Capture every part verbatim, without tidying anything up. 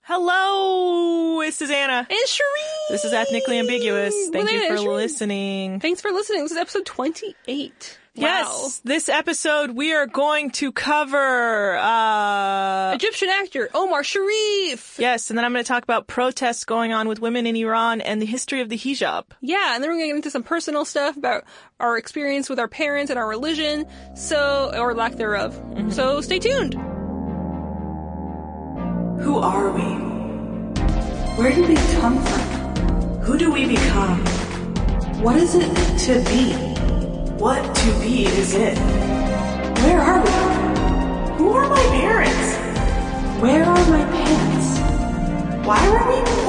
Hello, this is Anna. And Sheree! This is Ethnically Ambiguous. Thank Well, you for Sheree. listening. Thanks for listening. This is episode twenty-eight. Wow. Yes, this episode we are going to cover, uh... Egyptian actor Omar Sharif! Yes, and then I'm going to talk about protests going on with women in Iran and the history of the hijab. Yeah, and then we're going to get into some personal stuff about our experience with our parents and our religion, so, or lack thereof. Mm-hmm. So stay tuned! Who are we? Where did we come from? Who do we become? What is it to be? What to be is it? Where are we? Who are my parents? Where are my pants? Why were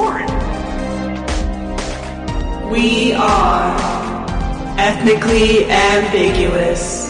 we born? We are ethnically ambiguous.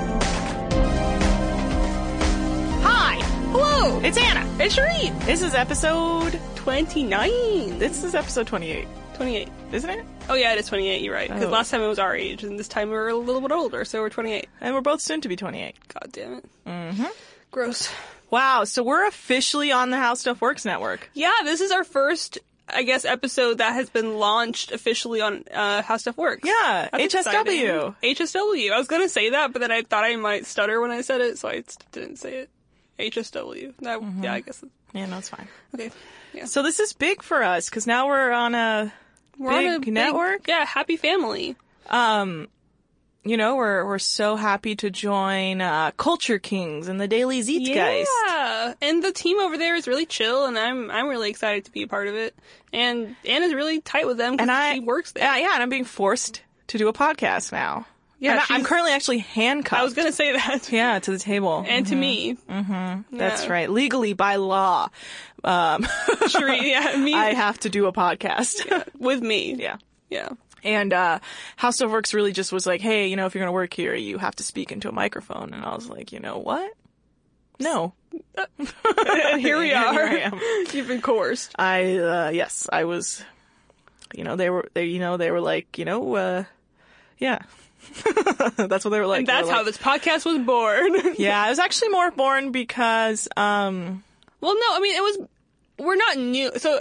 Hi! Hello! It's Anna. It's Sheree! This is episode... twenty-nine! This is episode twenty-eight. twenty-eight. Isn't it? Oh yeah, it is twenty-eight, you're right. Because Oh. last time it was our age, and this time we were a little bit older, so we're twenty-eight. And we're both soon to be twenty-eight. God damn it. Mm-hmm. Gross. Wow, so we're officially on the How Stuff Works network. Yeah, this is our first, I guess, episode that has been launched officially on uh, How Stuff Works. Yeah, That's H S W. exciting. H S W. I was going to say that, but then I thought I might stutter when I said it, so I didn't say it. H S W. That, Mm-hmm. Yeah, I guess. Yeah, no, it's fine. Okay. Yeah. So this is big for us, because now we're on a We're big on a big network. Yeah, happy family. Um, you know, we're we're so happy to join uh, Culture Kings and the Daily Zeitgeist. Yeah, and the team over there is really chill, and I'm I'm really excited to be a part of it. And Anna's really tight with them because And I, she works there. Yeah, yeah, and I'm being forced to do a podcast now. Yeah, And I- I'm she's- currently actually handcuffed. I was gonna say that. Yeah, to the table. And to me. Mm-hmm. That's Yeah. right. Legally, by law. Um, Sheree, yeah, me. I have to do a podcast. Yeah, with me. Yeah. Yeah. And uh, How Stuff Works really just was like, hey, you know, if you're going to work here, you have to speak into a microphone. And I was like, you know what? No. And here we are. Here I am. You've been coerced. I, uh, yes, I was, you know, they were, they, you know, they were like, you know, uh, yeah. That's what they were like. And They were that's how like- this podcast was born. Yeah, I was actually more born because, um, Well, no, I mean, it was, we're not new. So,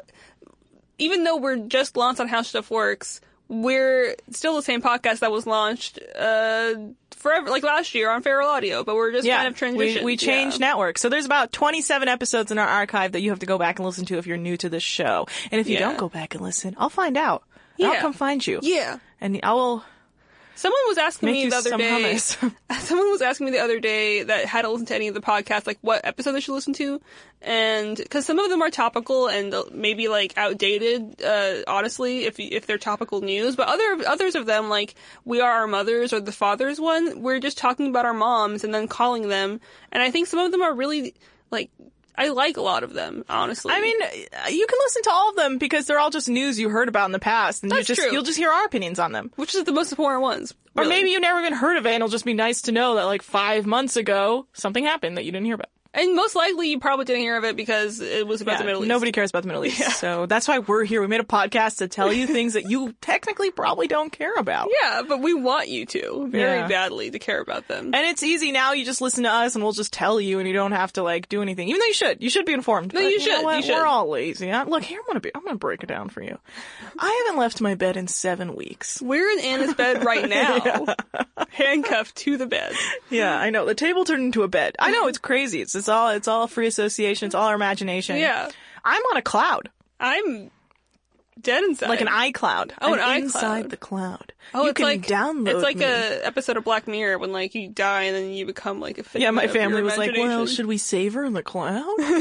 even though we're just launched on How Stuff Works, we're still the same podcast that was launched, uh, forever, like last year on Feral Audio, but we're just yeah, kind of transitioned. we, we changed yeah. networks. So there's about twenty-seven episodes in our archive that you have to go back and listen to if you're new to this show. And if you Yeah. don't go back and listen, I'll find out. And Yeah. I'll come find you. Yeah. And I will Someone was asking make me you the other some day. hummus. Someone was asking me the other day that had to listen to any of the podcasts, like what episode they should listen to, and because some of them are topical and maybe like outdated, uh, honestly, if if they're topical news, but other others of them, like We Are Our Mothers or the Fathers one, we're just talking about our moms and then calling them, and I think some of them are really like. I like a lot of them, honestly. I mean, you can listen to all of them because they're all just news you heard about in the past, and you That's just true. you'll just hear our opinions on them. which is the most important ones. Or really. maybe you never even heard of it, and it'll just be nice to know that like five months ago something happened that you didn't hear about. And most likely you probably didn't hear of it because it was about Yeah, the Middle East. nobody cares about the Middle East, so that's why we're here. We made a podcast to tell you things that you technically probably don't care about. Yeah, but we want you to very Yeah. badly to care about them. And it's easy now. You just listen to us, and we'll just tell you, and you don't have to like do anything. Even though you should, you should be informed. No, But you know should, what? you should. We're all lazy. I, look, here I'm gonna be. I'm gonna break it down for you. I haven't left my bed in seven weeks. We're in Anna's bed right now, handcuffed to the bed. Yeah, I know. The table turned into a bed. I know it's crazy. It's it's all it's all free association. It's all our imagination. Yeah, I'm on a cloud, I'm dead inside. like an iCloud. Oh, an I'm iCloud. inside the cloud. Oh, you it's can like download. It's like me. a episode of Black Mirror when like you die and then you become like a figment Yeah, my of your family was like, "Well, imagination. should we save her in the cloud?"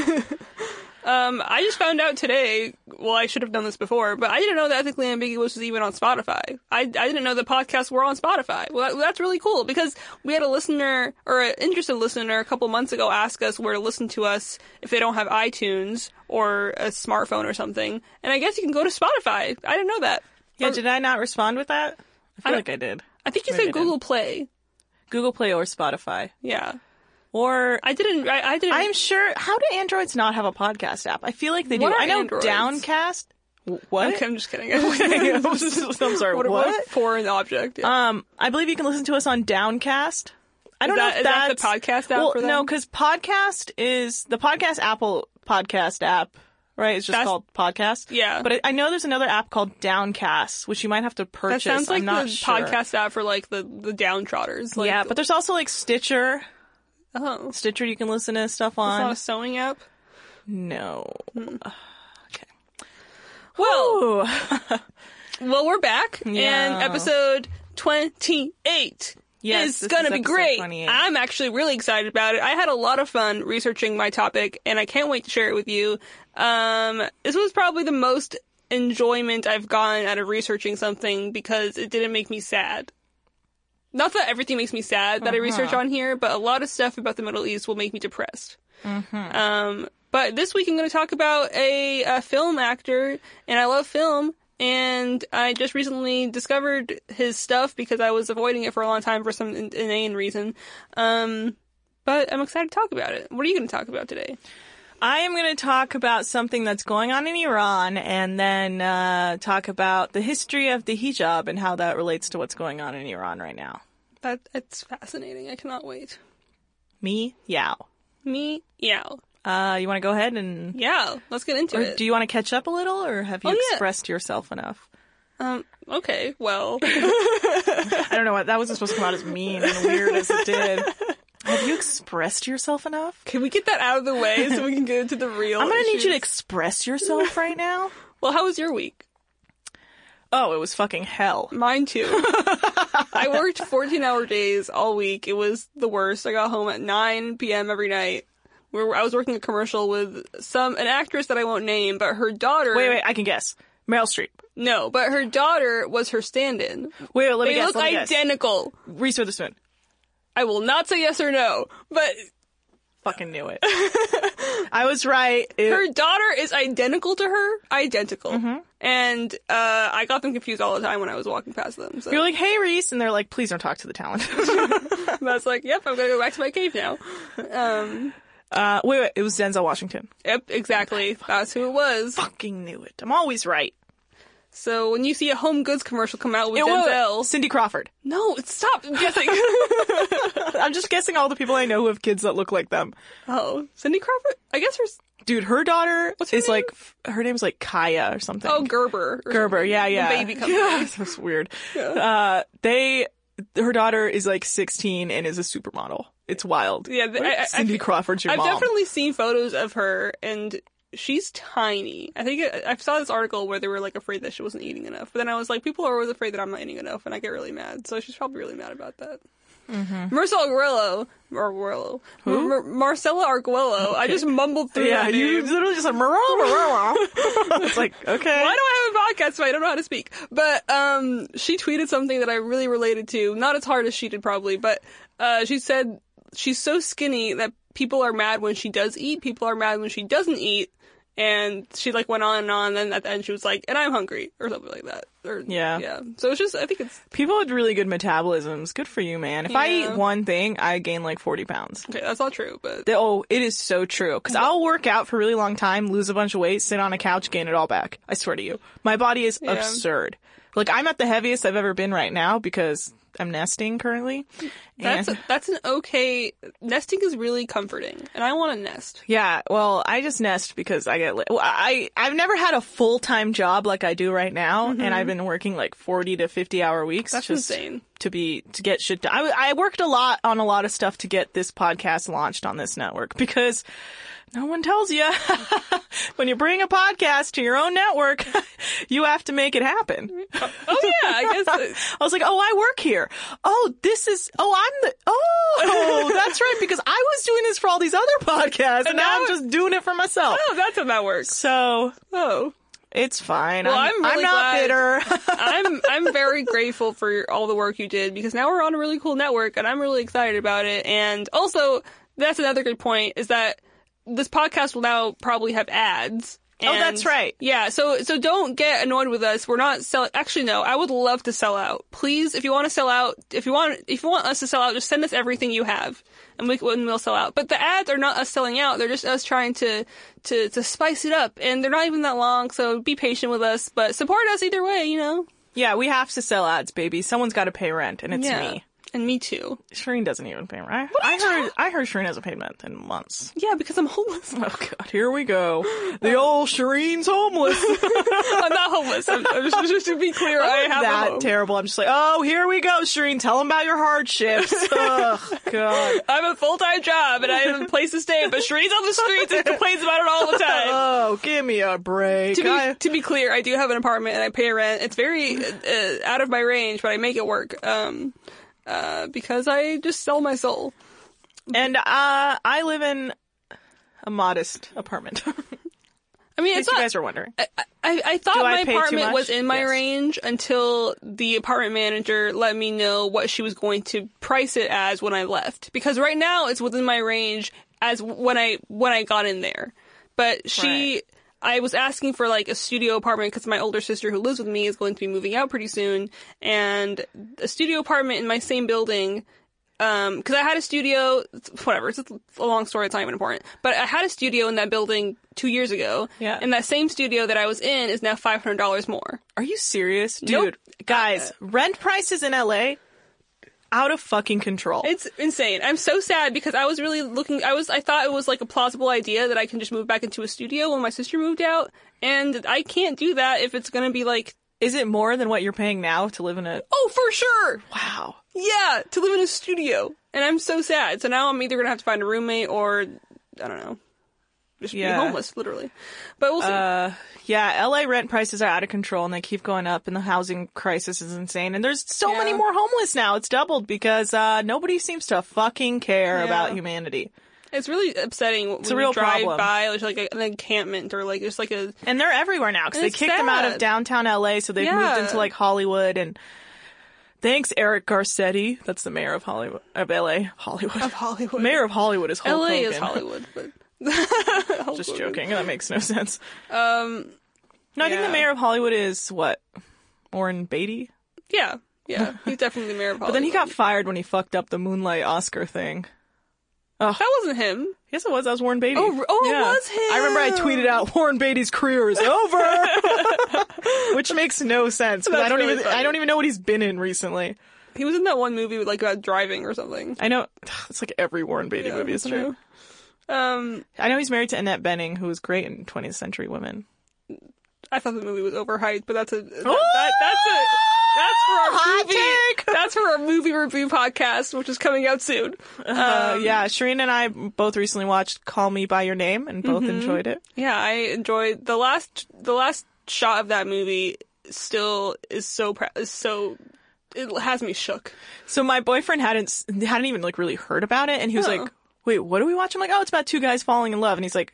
Um, I just found out today, well, I should have done this before, but I didn't know that Ethically Ambiguous was even on Spotify. I, I didn't know that podcasts were on Spotify. Well, that, that's really cool because we had a listener, or an interested listener a couple months ago ask us where to listen to us if they don't have iTunes or a smartphone or something. And I guess you can go to Spotify. I didn't know that. Yeah, Or- did I not respond with that? I feel I like I did. I think you Maybe said I didn't. Google Play. Google Play or Spotify. Yeah. Or I didn't, I, I didn't. I'm sure. How do Androids not have a podcast app? I feel like they do. What are I know Androids? Downcast. W- What? Okay, I'm just kidding. Okay, I'm sorry. What, What? what a foreign object. Yeah. Um, I believe you can listen to us on Downcast. I Is don't that- know if is that that's the podcast app well, for them? no, because podcast is the podcast Apple podcast app right? It's just That's- called Podcast. Yeah. But I, I know there's another app called Downcast, which you might have to That purchase. sounds like I'm not the sure. podcast app for like the, the downtrodders. Like, yeah, but there's also like Stitcher. oh, Stitcher you can listen to stuff it's not on. a sewing app. No. Okay. Well, Ooh. well, we're back, Yeah. and episode twenty-eight Yes, is this gonna is be episode great. twenty-eight. I'm actually really excited about it. I had a lot of fun researching my topic, and I can't wait to share it with you. Um, this was probably the most enjoyment I've gotten out of researching something because it didn't make me sad. Not that everything makes me sad that I research on here, but a lot of stuff about the Middle East will make me depressed. Mm-hmm. Um, but this week I'm going to talk about a, a film actor, and I love film, and I just recently discovered his stuff because I was avoiding it for a long time for some in- inane reason. Um, but I'm excited to talk about it. What are you going to talk about today? I am going to talk about something that's going on in Iran and then uh, talk about the history of the hijab and how that relates to what's going on in Iran right now. That It's fascinating. I cannot wait. Me? Yao. Me? Yeah. Uh, you want to go ahead and... Yeah, let's get into Or it. do you want to catch up a little, or have you Oh, yeah. expressed yourself enough? Um, okay, well... I don't know what that wasn't supposed to come out as mean and weird as it did. Have you expressed yourself enough? Can we get that out of the way so we can get into the real I'm gonna need you to issues? express yourself right now. Well, how was your week? Oh, it was fucking hell. Mine too. I worked fourteen hour days all week. It was the worst. I got home at nine p.m. every night. We were, I was working a commercial with some an actress that I won't name, but her daughter... Wait, wait, I can guess. Meryl Streep. No, but her daughter was her stand-in. Wait, wait, let me They guess. look let me guess. identical. Reese Witherspoon. I will not say yes or no, but Fucking knew it. I was right. It- her daughter is identical to her. Identical. Mm-hmm. And uh, I got them confused all the time when I was walking past them. So You're like, hey, Reese, and they're like, please don't talk to the talent. I was like, yep, I'm going to go back to my cave now. Um, uh, wait, wait, it was Denzel Washington. yep, exactly. That's who it was. Fucking knew it. I'm always right. So when you see a home goods commercial come out with It was Denzel... Cindy Crawford. No, stop guessing. I'm just guessing all the people I know who have kids that look like them. Oh, Cindy Crawford? I guess her... Dude, her daughter What's her is name? like, her name's like Kaya or something. Oh, Gerber. or Gerber, something. yeah, yeah. The baby company. Yeah, that's weird. Uh, they, her daughter is like sixteen and is a supermodel. It's wild. Yeah, the- What if I- I- Cindy I've- Crawford's your I've mom. definitely seen photos of her, and she's tiny. I think I I saw this article where they were like afraid that she wasn't eating enough. But then I was like, people are always afraid that I'm not eating enough, and I get really mad. So she's probably really mad about that. Mm-hmm. Marcella Arguello, Arguello, Mar- Mar- Marcella Arguello. I just mumbled through Yeah, that you name. literally just said, "Marilla, Marilla." It's like, okay. Why do I have a podcast if I don't know how to speak? But um, she tweeted something that I really related to. Not as hard as she did, probably, but uh, she said she's so skinny that people are mad when she does eat. People are mad when she doesn't eat. And she like went on and on, and at the end she was like, "And I'm hungry," or something like that. Or, Yeah. yeah. So it's just, I think it's People with really good metabolisms, good for you, man. If I Yeah. eat one thing, I gain like forty pounds. okay. That's all true, but They- Oh, it is so true. Because I'll work out for a really long time, lose a bunch of weight, sit on a couch, gain it all back. I swear to you. My body is Yeah. absurd. Like, I'm at the heaviest I've ever been right now because I'm nesting currently. that's And- that's an okay. Nesting is really comforting, and I want to nest. yeah, well, I just nest because I get, li- well, I, I've never had a full-time job like I do right now, and I've been working like forty to fifty hour weeks. That's just insane. To be, to get shit done. I, I worked a lot on a lot of stuff to get this podcast launched on this network because no one tells you when you bring a podcast to your own network, you have to make it happen. Oh yeah, I guess. It, I was like, oh, I work here. Oh, this is, oh, I'm the, oh, that's right, because I was doing this for all these other podcasts, and, And now now- I'm just doing it for myself. oh, that's how that works. So, Oh. it's fine. Well, I'm, I'm really not glad- bitter. I'm I'm very grateful for all the work you did because now we're on a really cool network and I'm really excited about it. And also, that's another good point is that this podcast will now probably have ads. Oh, And- that's right. Yeah, so so don't get annoyed with us. We're not selling. Actually, no. I would love to sell out. Please, if you want to sell out, if you want if you want us to sell out, just send us everything you have, and we and we'll sell out. But the ads are not us selling out. They're just us trying to to to spice it up, and they're not even that long. So be patient with us, but support us either way. You know. Yeah, we have to sell ads, baby. Someone's got to pay rent, and it's Yeah. me. And me too. Shireen doesn't even pay rent. I heard I heard Shireen hasn't paid rent in months. Yeah, because I'm homeless. Oh god, here we go. The old Shireen's homeless. I'm not homeless. I'm, I'm just, just to be clear, I have that a home. terrible. I'm just like, oh, here we go, Shireen. Tell them about your hardships. Oh god. I have a full-time job and I have a place to stay, but Shireen's on the streets and complains about it all the time. Oh, give me a break. To be, I- to be clear, I do have an apartment and I pay rent. It's very uh, out of my range, but I make it work. Um, uh, because I just sell my soul. and uh, I live in a modest apartment. I mean, In it's case you not. guys are wondering. I, I, I thought Do I my pay too apartment much? was in my Yes. range until the apartment manager let me know what she was going to price it as when I left. Because right now it's within my range as when I when I got in there. But she, Right. I was asking for like a studio apartment because my older sister who lives with me is going to be moving out pretty soon, and a studio apartment in my same building. Um, cause I had a studio, whatever, it's a long story, it's not even important, but I had a studio in that building two years ago. Yeah. And that same studio that I was in is now five hundred dollars more. Are you serious? Dude, Nope. guys, rent prices in L A out of fucking control. It's insane. I'm so sad because I was really looking, I was, I thought it was like a plausible idea that I can just move back into a studio when my sister moved out. And I can't do that if it's gonna be like, Is it more than what you're paying now to live in a... oh, for sure! Wow. Yeah, to live in a studio. And I'm so sad. So now I'm either gonna have to find a roommate or, I don't know, just Yeah. be homeless, literally. But we'll see. Uh, yeah, L A rent prices are out of control and they keep going up and the housing crisis is insane. And there's so Yeah. many more homeless now. It's doubled because uh, nobody seems to fucking care Yeah. about humanity. It's really upsetting when a you real drive problem. by, there's like a, an encampment or like just like a, And they're everywhere now because And they it's kicked them out of sad. downtown L A, so they've Yeah. moved into like Hollywood. And thanks, Eric Garcetti. That's the mayor of Hollywood, of L A. Hollywood. of Hollywood. Mayor of Hollywood is Hulk L A is Hogan. Hollywood, but Just joking. That makes no sense. Um, No, I think Yeah. the mayor of Hollywood is what? Warren Beatty? yeah, yeah, he's definitely the mayor of Hollywood. But then he got fired when he fucked up the Moonlight Oscar thing. that wasn't him. Yes, it was. That was Warren Beatty. Oh, oh, it was him. I remember I tweeted out Warren Beatty's career is over, which makes no sense because I That's don't really even funny. I don't even know what he's been in recently. He was in that one movie with like about driving or something. I know it's like every Warren Beatty Yeah, movie, that's isn't true. it? Um, I know he's married to Annette Bening, who was great in twentieth Century Women. I thought the movie was overhyped, but that's a that, that, that's a that's for our Hot movie. take! That's for our movie review podcast, which is coming out soon. Uh, yeah, Shireen and I both recently watched Call Me by Your Name and both enjoyed it. Yeah, I enjoyed the last the last shot of that movie. Still is so pr- is so it has me shook. So my boyfriend hadn't s- hadn't even like really heard about it, and he was Oh. like, "Wait, what are we watching?" I'm like, "Oh, it's about two guys falling in love." And he's like,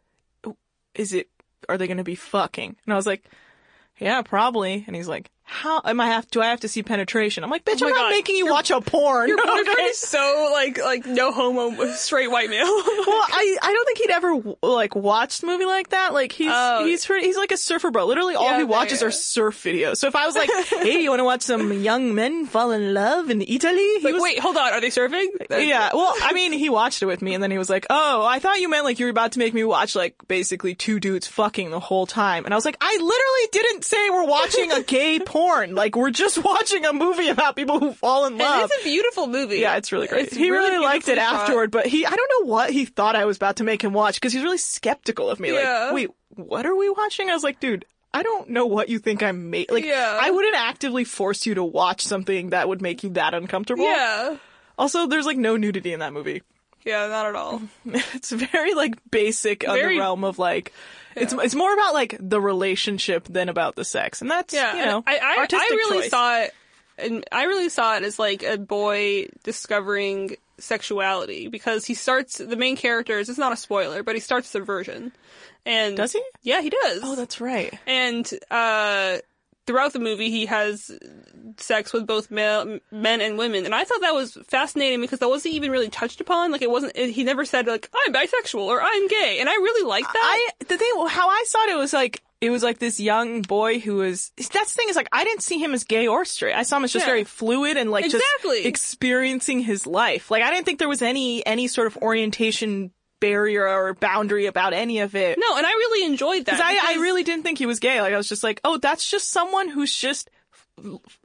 "Is it? Are they going to be fucking?" And I was like, "Yeah, probably." And he's like, "How am I have? Do I have to see penetration?" I'm like, "Bitch, Oh my I'm not God. making you watch a porn." Your boyfriend okay? is so like like no homo straight white male. Well, I, I don't think he'd ever like watched a movie like that. Like he's Oh. he's pretty, he's like a surfer bro. Literally, all Yeah, he there watches you are go. surf videos. So if I was like, "Hey, you want to watch some young men fall in love in Italy?" He Like, was, wait, hold on, are they surfing? Yeah, well, I mean, he watched it with me, and then he was like, "Oh, I thought you meant like you were about to make me watch like basically two dudes fucking the whole time." And I was like, "I literally didn't say we're watching a gay porn. Like we're just watching a movie about people who fall in And love." it's a beautiful movie. Yeah, it's really great. It's he really, really liked it beautifully shot. afterward, but he, I don't know what he thought I was about to make him watch because he's really skeptical of me. Yeah. Like, wait, what are we watching? I was like, dude, I don't know what you think I'm ma- like. Yeah. I wouldn't actively force you to watch something that would make you that uncomfortable. Yeah. Also, there's like no nudity in that movie. Yeah, not at all. It's very like basic on Very- the realm of like, it's it's more about like the relationship than about the sex, and that's Yeah, you and know I, I, artistic I really choice. saw it, and I really saw it as like a boy discovering sexuality because he starts. The main character is it's not a spoiler, but he starts as a virgin, and Does he? Yeah, he does. Oh, that's right. And uh, throughout the movie, he has sex with both male, men and women, and I thought that was fascinating because that wasn't even really touched upon. Like it wasn't. It, he never said like I'm bisexual or I'm gay, and I really liked that. I the thing how I saw it, it was like it was like this young boy who was. That's the thing is like I didn't see him as gay or straight. I saw him as just Yeah. very fluid and like Exactly. just experiencing his life. Like I didn't think there was any any sort of orientation barrier or boundary about any of it. no, and I really enjoyed that. Because I, I because- really didn't think he was gay. Like I was just like, oh, that's just someone who's just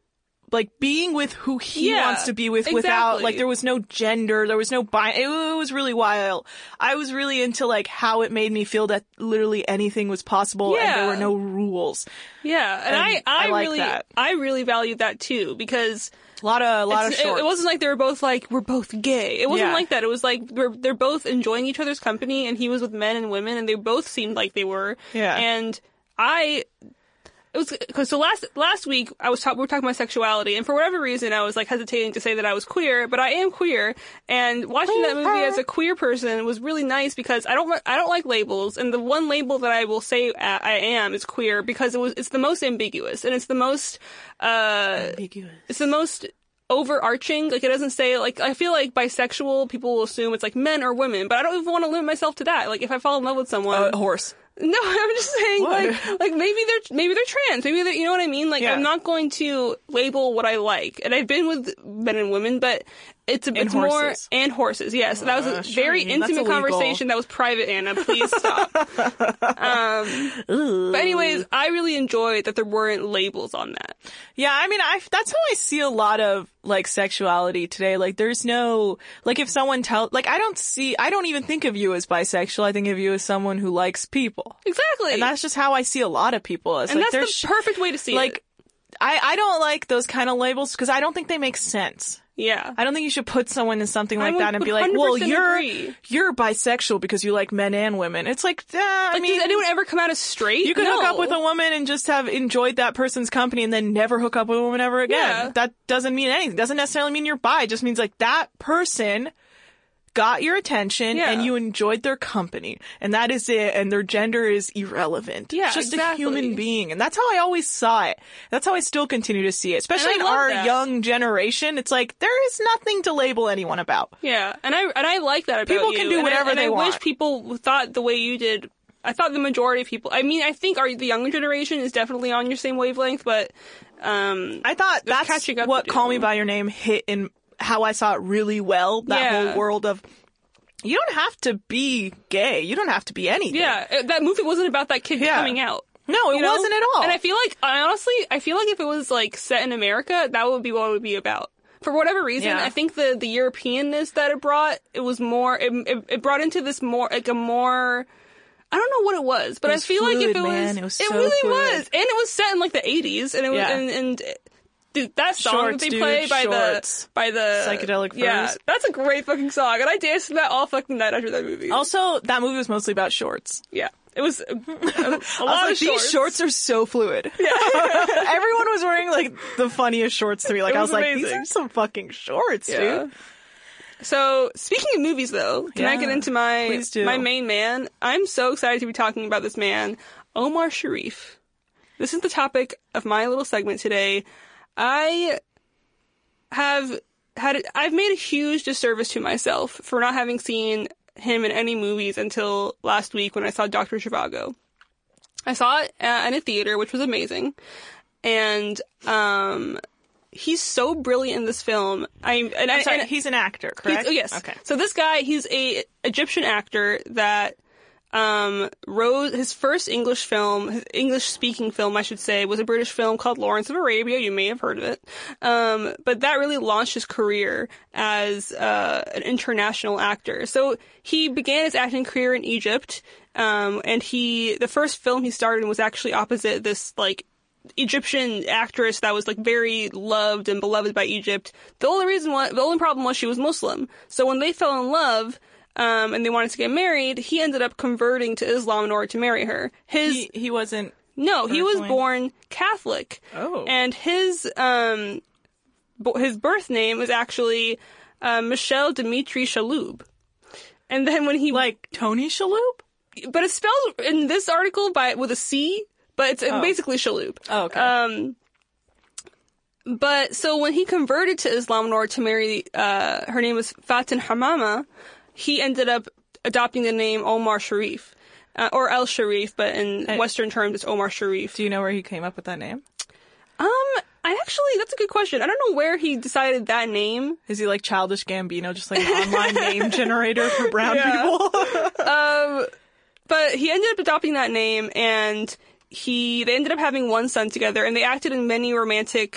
like being with who he Yeah, wants to be with without, exactly. like, there was no gender, there was no bi- it, it was really wild. I was really into, like, how it made me feel that literally anything was possible and there Yeah. were no rules. Yeah, and, And I, I I, like really, that. I really valued that too, because A lot of, a lot of it's- it, shorts. it wasn't like they were both like, we're both gay. It wasn't Yeah. like that. It was like, we're, they're both enjoying each other's company, and he was with men and women, and they both seemed like they were. Yeah. And I, it was, cause so last, last week, I was talking, we were talking about sexuality, and for whatever reason, I was like hesitating to say that I was queer, but I am queer, and watching that movie as a queer person was really nice because I don't, li- I don't like labels, and the one label that I will say I I am is queer because it was, it's the most ambiguous, and it's the most, uh, ambiguous. it's the most overarching. Like, it doesn't say, like, I feel like bisexual people will assume it's like men or women, but I don't even want to limit myself to that. Like, if I fall in love with someone, Uh, horse. no, I'm just saying, What? like, like maybe they're maybe they're trans, maybe they're, you know what I mean? Like, Yeah. I'm not going to label what I like, and I've been with men and women, but it's a, it's more horses. and horses. Yes, that was a Uh, sure, very I mean, that's intimate illegal. conversation. That was private, Anna. Please stop. um, but anyways, I really enjoyed that there weren't labels on that. Yeah, I mean, I that's how I see a lot of, like, sexuality today. Like, there's no, like, if someone tell, like, I don't see, I don't even think of you as bisexual. I think of you as someone who likes people. Exactly, And that's just how I see a lot of people. As, and like, that's there's the perfect way to see like, it. I, I don't like those kind of labels because I don't think they make sense. Yeah. I don't think you should put someone in something I like would that and be like, one hundred well, percent you're, agree. you're bisexual because you like men and women. It's like, uh, I Like, mean, does anyone ever come out as straight? you could No. hook up with a woman and just have enjoyed that person's company and then never hook up with a woman ever again. Yeah. That doesn't mean anything. It doesn't necessarily mean you're bi. It just means, like, that person got your attention Yeah. and you enjoyed their company. And that is it. And their gender is irrelevant. Yeah, it's just exactly. a human being. And that's how I always saw it. That's how I still continue to see it. Especially And in I love our that. young generation. It's like, there is nothing to label anyone about. Yeah, and I and I like that about People you. can do And I- whatever and they I want. wish people thought the way you did. I thought the majority of people. I mean, I think our the younger generation is definitely on your same wavelength, but um, I thought There's that's catching up what to do. Call Me By Your Name hit in how I saw it really well. That Yeah. whole world of, you don't have to be gay. You don't have to be anything. yeah, it- that movie wasn't about that kid Yeah. coming out. No, it you know? wasn't at all. And I feel like, I honestly, I feel like if it was like set in America, that would be what it would be about. For whatever reason, Yeah. I think the the Europeanness that it brought, it was more, it, it, it brought into this more, like a more, I don't know what it was, but It I was feel like if fluid, it man. was, It was it so really fluid. was, and it was set in like the eighties, and it was, Yeah. and, and dude, that song Shorts, that they dude, play by shorts. the by the Psychedelic yeah, Furs. that's a great fucking song, and I danced to that all fucking night after that movie. Also, that movie was mostly about shorts. yeah, it was a, a, a I was lot like, of these shorts. shorts are so fluid. Yeah. Everyone was wearing, like, the funniest shorts to me. Like, It I was was like, these amazing. are some fucking shorts, Yeah. dude. So, speaking of movies, though, can I Yeah, get into my please do. my main man? I'm so excited to be talking about this man, Omar Sharif. This is the topic of my little segment today. I have had I've made a huge disservice to myself for not having seen him in any movies until last week when I saw Doctor Zhivago. I saw it uh, in a theater, which was amazing, and um. He's so brilliant in this film. I and I I'm sorry, and, he's an actor, He's- correct? oh, yes. Okay. So this guy, he's a Egyptian actor that um wrote his first English film, his English speaking film, I should say, was a British film called Lawrence of Arabia. You may have heard of it. Um, but that really launched his career as uh, an international actor. So he began his acting career in Egypt. Um, and he, the first film he starred in was actually opposite this, like, Egyptian actress that was like very loved and beloved by Egypt. The only reason why, the only problem was she was Muslim. So when they fell in love, um, and they wanted to get married, he ended up converting to Islam in order to marry her. His He, he wasn't... no, he was personally- born Catholic. Oh. And his um, bo- his birth name was actually uh, Michel Dimitri Chaloub. And then when he Like, Tony Shalhoub? but it's spelled in this article by with a C. But it's Oh. basically Shaloub. Oh, okay. Um, but so when he converted to Islam in order to marry, uh, her name was Fatin Hamama, he ended up adopting the name Omar Sharif. Uh, or El Sharif, but in Hey. Western terms it's Omar Sharif. Do you know where he came up with that name? Um, I actually, that's a good question. I don't know where he decided that name. Is he like Childish Gambino, just like an online name generator for brown Yeah. people? Um, but he ended up adopting that name, and he they ended up having one son together, and they acted in many romantic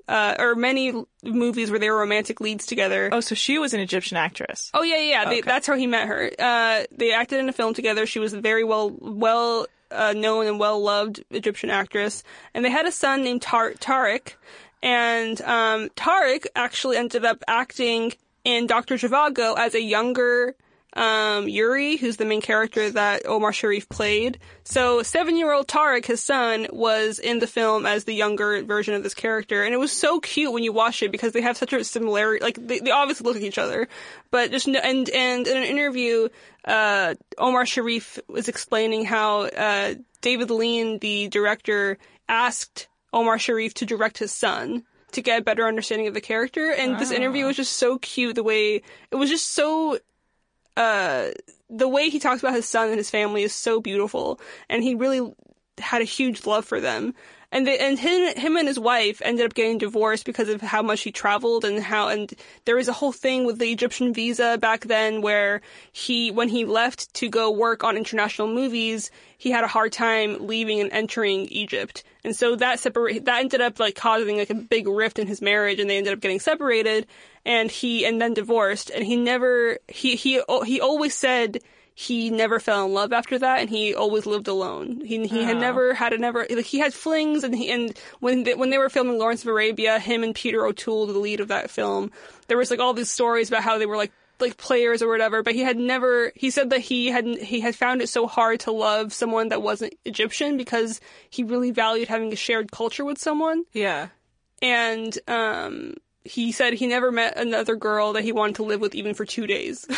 uh, or many movies where they were romantic leads together. Oh, so she was an Egyptian actress. Oh, yeah, yeah. Okay. They, that's how he met her. Uh, they acted in a film together. She was a very well, well, uh, known and well-loved Egyptian actress. And they had a son named Tar- Tariq. And, um, Tariq actually ended up acting in Doctor Zhivago as a younger, um, Yuri, who's the main character that Omar Sharif played. So seven-year-old Tariq, his son, was in the film as the younger version of this character. And it was so cute when you watch it because they have such a similarity. Like, they, they obviously look like each other. But just, no, and, and in an interview, uh, Omar Sharif was explaining how, uh, David Lean, the director, asked Omar Sharif to direct his son to get a better understanding of the character. And wow. This interview was just so cute. The way, it was just so, uh, the way he talks about his son and his family is so beautiful. And he really had a huge love for them. And they, and him, him and his wife ended up getting divorced because of how much he traveled and how, and there was a whole thing with the Egyptian visa back then where he, when he left to go work on international movies, he had a hard time leaving and entering Egypt. And so that separate, that ended up like causing like a big rift in his marriage, and they ended up getting separated, and he, and then divorced, and he never, he, he, he always said he never fell in love after that, and he always lived alone. He he oh. had never had a never like he had flings, and he and when they, when they were filming Lawrence of Arabia, him and Peter O'Toole, the lead of that film, there was like all these stories about how they were like like players or whatever, but he had never. He said that he had he had found it so hard to love someone that wasn't Egyptian because he really valued having a shared culture with someone. Yeah, and um. He said he never met another girl that he wanted to live with even for two days.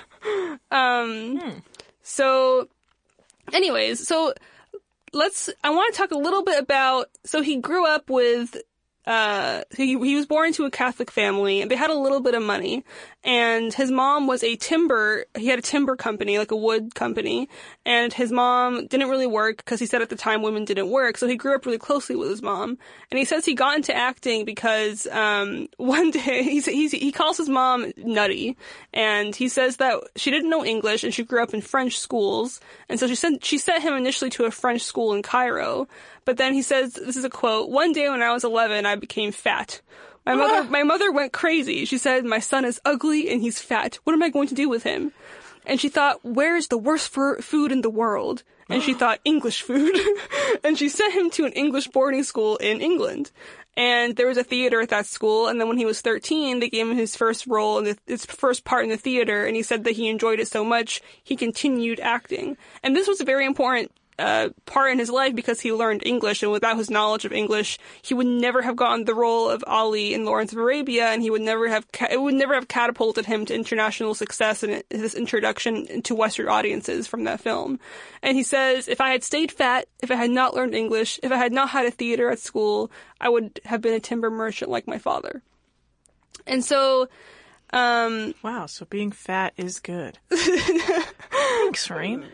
um, hmm. So, anyways, so let's, I want to talk a little bit about, so he grew up with, uh, he, he was born into a Catholic family, and they had a little bit of money, and his mom was a timber, he had a timber company, like a wood company, and his mom didn't really work because he said at the time women didn't work, so he grew up really closely with his mom. And he says he got into acting because, um, one day, he's, he's, he calls his mom nutty, and he says that she didn't know English and she grew up in French schools, and so she sent, she sent him initially to a French school in Cairo, but then he says, this is a quote, "One day when I was eleven, I became fat. My mother, my mother went crazy. She said, my son is ugly and he's fat. What am I going to do with him?" And she thought, where's the worst for food in the world? And she thought, English food. And she sent him to an English boarding school in England. And there was a theater at that school. And then when he was thirteen, they gave him his first role in the, his first part in the theater. And he said that he enjoyed it so much, he continued acting. And this was a very important Uh, part in his life because he learned English, and without his knowledge of English, he would never have gotten the role of Ali in Lawrence of Arabia, and he would never have ca- it would never have catapulted him to international success and his introduction to Western audiences from that film. And he says, if I had stayed fat, if I had not learned English, if I had not had a theater at school, I would have been a timber merchant like my father. And so, um... wow, so being fat is good. Thanks, Rain.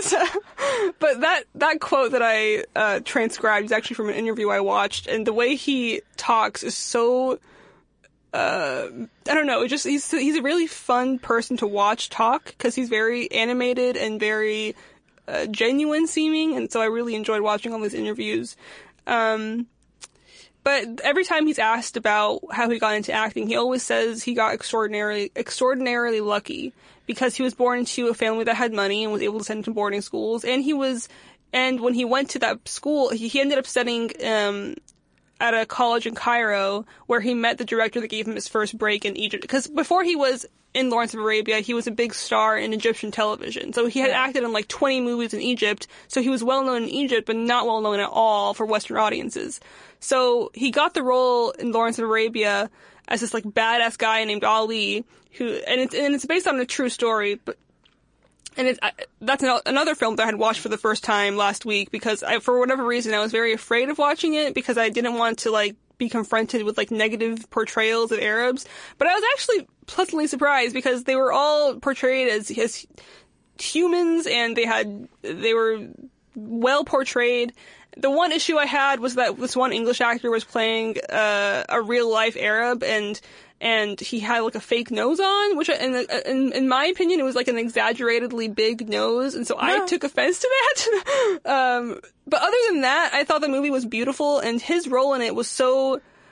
But that, that quote that I uh, transcribed is actually from an interview I watched, and the way he talks is so, uh, I don't know, it just, he's, he's a really fun person to watch talk, because he's very animated and very uh, genuine seeming, and so I really enjoyed watching all these interviews. Um, But every time he's asked about how he got into acting, he always says he got extraordinarily, extraordinarily lucky because he was born into a family that had money and was able to send him to boarding schools. And he was, and when he went to that school, he, he ended up studying, um, at a college in Cairo where he met the director that gave him his first break in Egypt. Because before he was in Lawrence of Arabia, he was a big star in Egyptian television. So he had acted in like twenty movies in Egypt. So he was well known in Egypt, but not well known at all for Western audiences. So he got the role in Lawrence of Arabia as this like badass guy named Ali, who, and it's, and it's based on a true story, but, and it's, that's an, another film that I had watched for the first time last week because I, for whatever reason, I was very afraid of watching it because I didn't want to like be confronted with like negative portrayals of Arabs. But I was actually pleasantly surprised because they were all portrayed as, as humans, and they had, they were well portrayed. The one issue I had was that this one English actor was playing uh, a real life Arab, and and he had like a fake nose on, which in, in in my opinion it was like an exaggeratedly big nose, and so I No. took offense to that. um, but other than that, I thought the movie was beautiful, and his role in it was so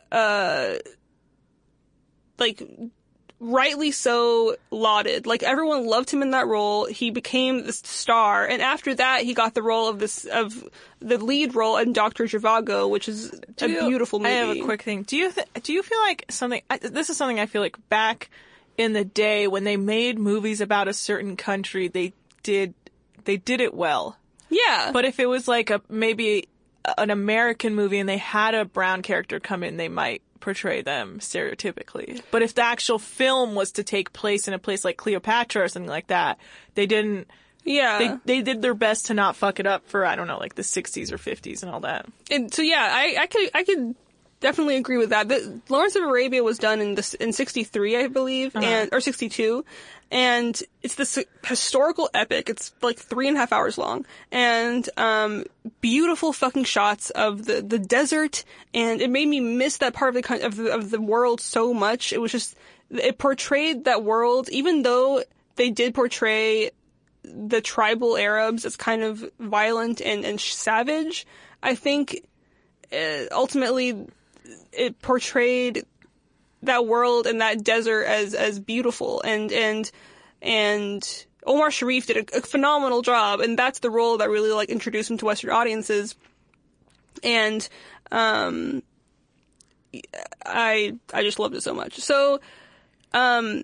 uh, like, rightly so lauded. Like, everyone loved him in that role. He became this star, and after that, he got the role of this of the lead role in Doctor Zhivago, which is a you, beautiful movie. I have a quick thing. Do you th- do you feel like something? I, this is something I feel like back in the day when they made movies about a certain country, they did they did it well. Yeah, But if it was like a maybe an American movie and they had a brown character come in, they might portray them stereotypically. But if the actual film was to take place in a place like Cleopatra or something like that, they didn't. yeah. They they did their best to not fuck it up for, I don't know, like the sixties or fifties and all that. And so yeah, I, I could I could definitely agree with that. The, Lawrence of Arabia was done in this in sixty-three, I believe, Uh-huh. and or sixty-two, and it's this historical epic. It's like three and a half hours long, and um, beautiful fucking shots of the, the desert, and it made me miss that part of the coun- of the of the world so much. It was just it portrayed that world, even though they did portray the tribal Arabs as kind of violent and, and savage. I think uh, ultimately it portrayed that world and that desert as, as beautiful, and, and, and Omar Sharif did a, a phenomenal job, and that's the role that really like introduced him to Western audiences. And, um, I, I just loved it so much. So, um,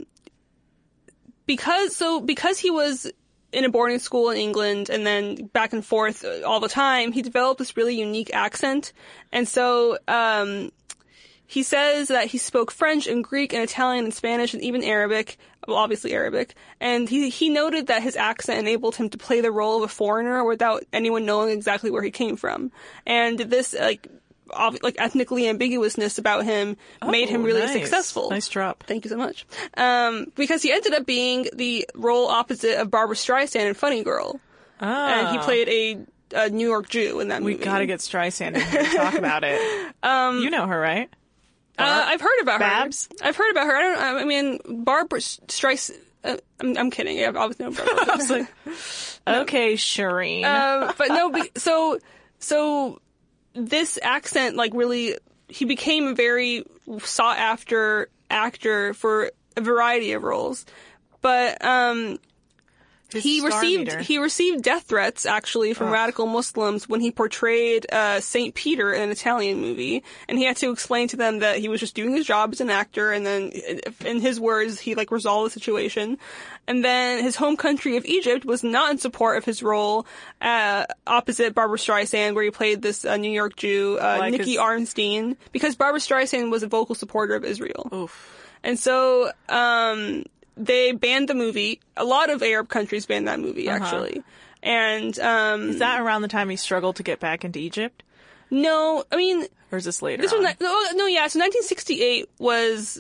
because, so, because he was in a boarding school in England and then back and forth all the time, he developed this really unique accent. And so, um, he says that he spoke French and Greek and Italian and Spanish and even Arabic, well, obviously Arabic. And he, he noted that his accent enabled him to play the role of a foreigner without anyone knowing exactly where he came from. And this, like, ob- like ethnically ambiguousness about him made him Oh, really nice. successful. Nice drop. Thank you so much. Um, because he ended up being the role opposite of Barbara Streisand in Funny Girl. Oh. And he played a, a New York Jew in that We movie. gotta get Streisand in here to talk about it. Um, you know her, right? Uh, I've heard about Babs? her. I've heard about her. I don't. I mean, Barbara Streisand. Uh, I'm, I'm kidding. I've obviously known Barbara. I was like, okay, Shireen. uh, but no. Be, so so this accent, like, really, he became a very sought after actor for a variety of roles. But um, His he star received meter. he received death threats actually from Ugh. radical Muslims when he portrayed uh, Saint Peter in an Italian movie, and he had to explain to them that he was just doing his job as an actor, and then, in his words, he like resolved the situation. And then his home country of Egypt was not in support of his role uh, opposite Barbara Streisand, where he played this uh, New York Jew, uh, Like Nikki his- Arnstein, because Barbara Streisand was a vocal supporter of Israel. Oof. And so, um, they banned the movie. A lot of Arab countries banned that movie, Uh-huh. actually. And, um... Is that around the time he struggled to get back into Egypt? No, I mean... Or is this later This on? was... No, no, yeah, so nineteen sixty-eight was...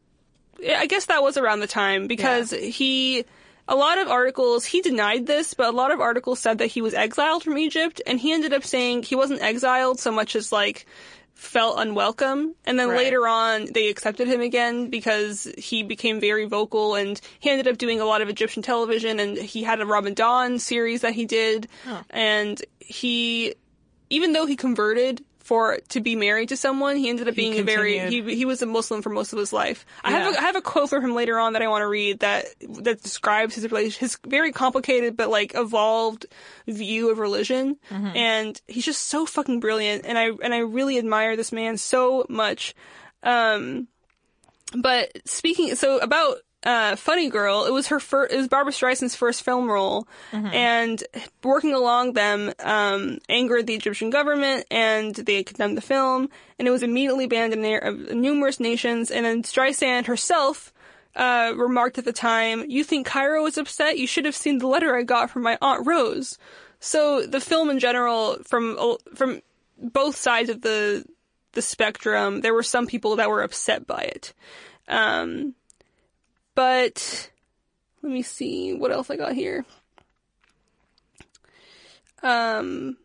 I guess that was around the time, because Yeah. he... A lot of articles, he denied this, but a lot of articles said that he was exiled from Egypt, and he ended up saying he wasn't exiled so much as, like, felt unwelcome. And then Right. later on, they accepted him again because he became very vocal, and he ended up doing a lot of Egyptian television, and he had a Ramadan series that he did. Oh. And he, even though he converted for to be married to someone, he ended up He being a very continued. he he was a Muslim for most of his life. I have Yeah. a, I have a quote from him later on that I want to read that that describes his relation, his very complicated but like evolved view of religion, Mm-hmm. and he's just so fucking brilliant, and I and I really admire this man so much. Um, but speaking so about uh, Funny Girl, it was her first, it was Barbara Streisand's first film role, and working along them um, angered the Egyptian government, and they condemned the film, and it was immediately banned in their, uh, numerous nations. And then Streisand herself uh, remarked at the time, "You think Cairo is upset? You should have seen the letter I got from my Aunt Rose." So the film in general, from from both sides of the the spectrum, there were some people that were upset by it. Um, but let me see what else I got here. Um,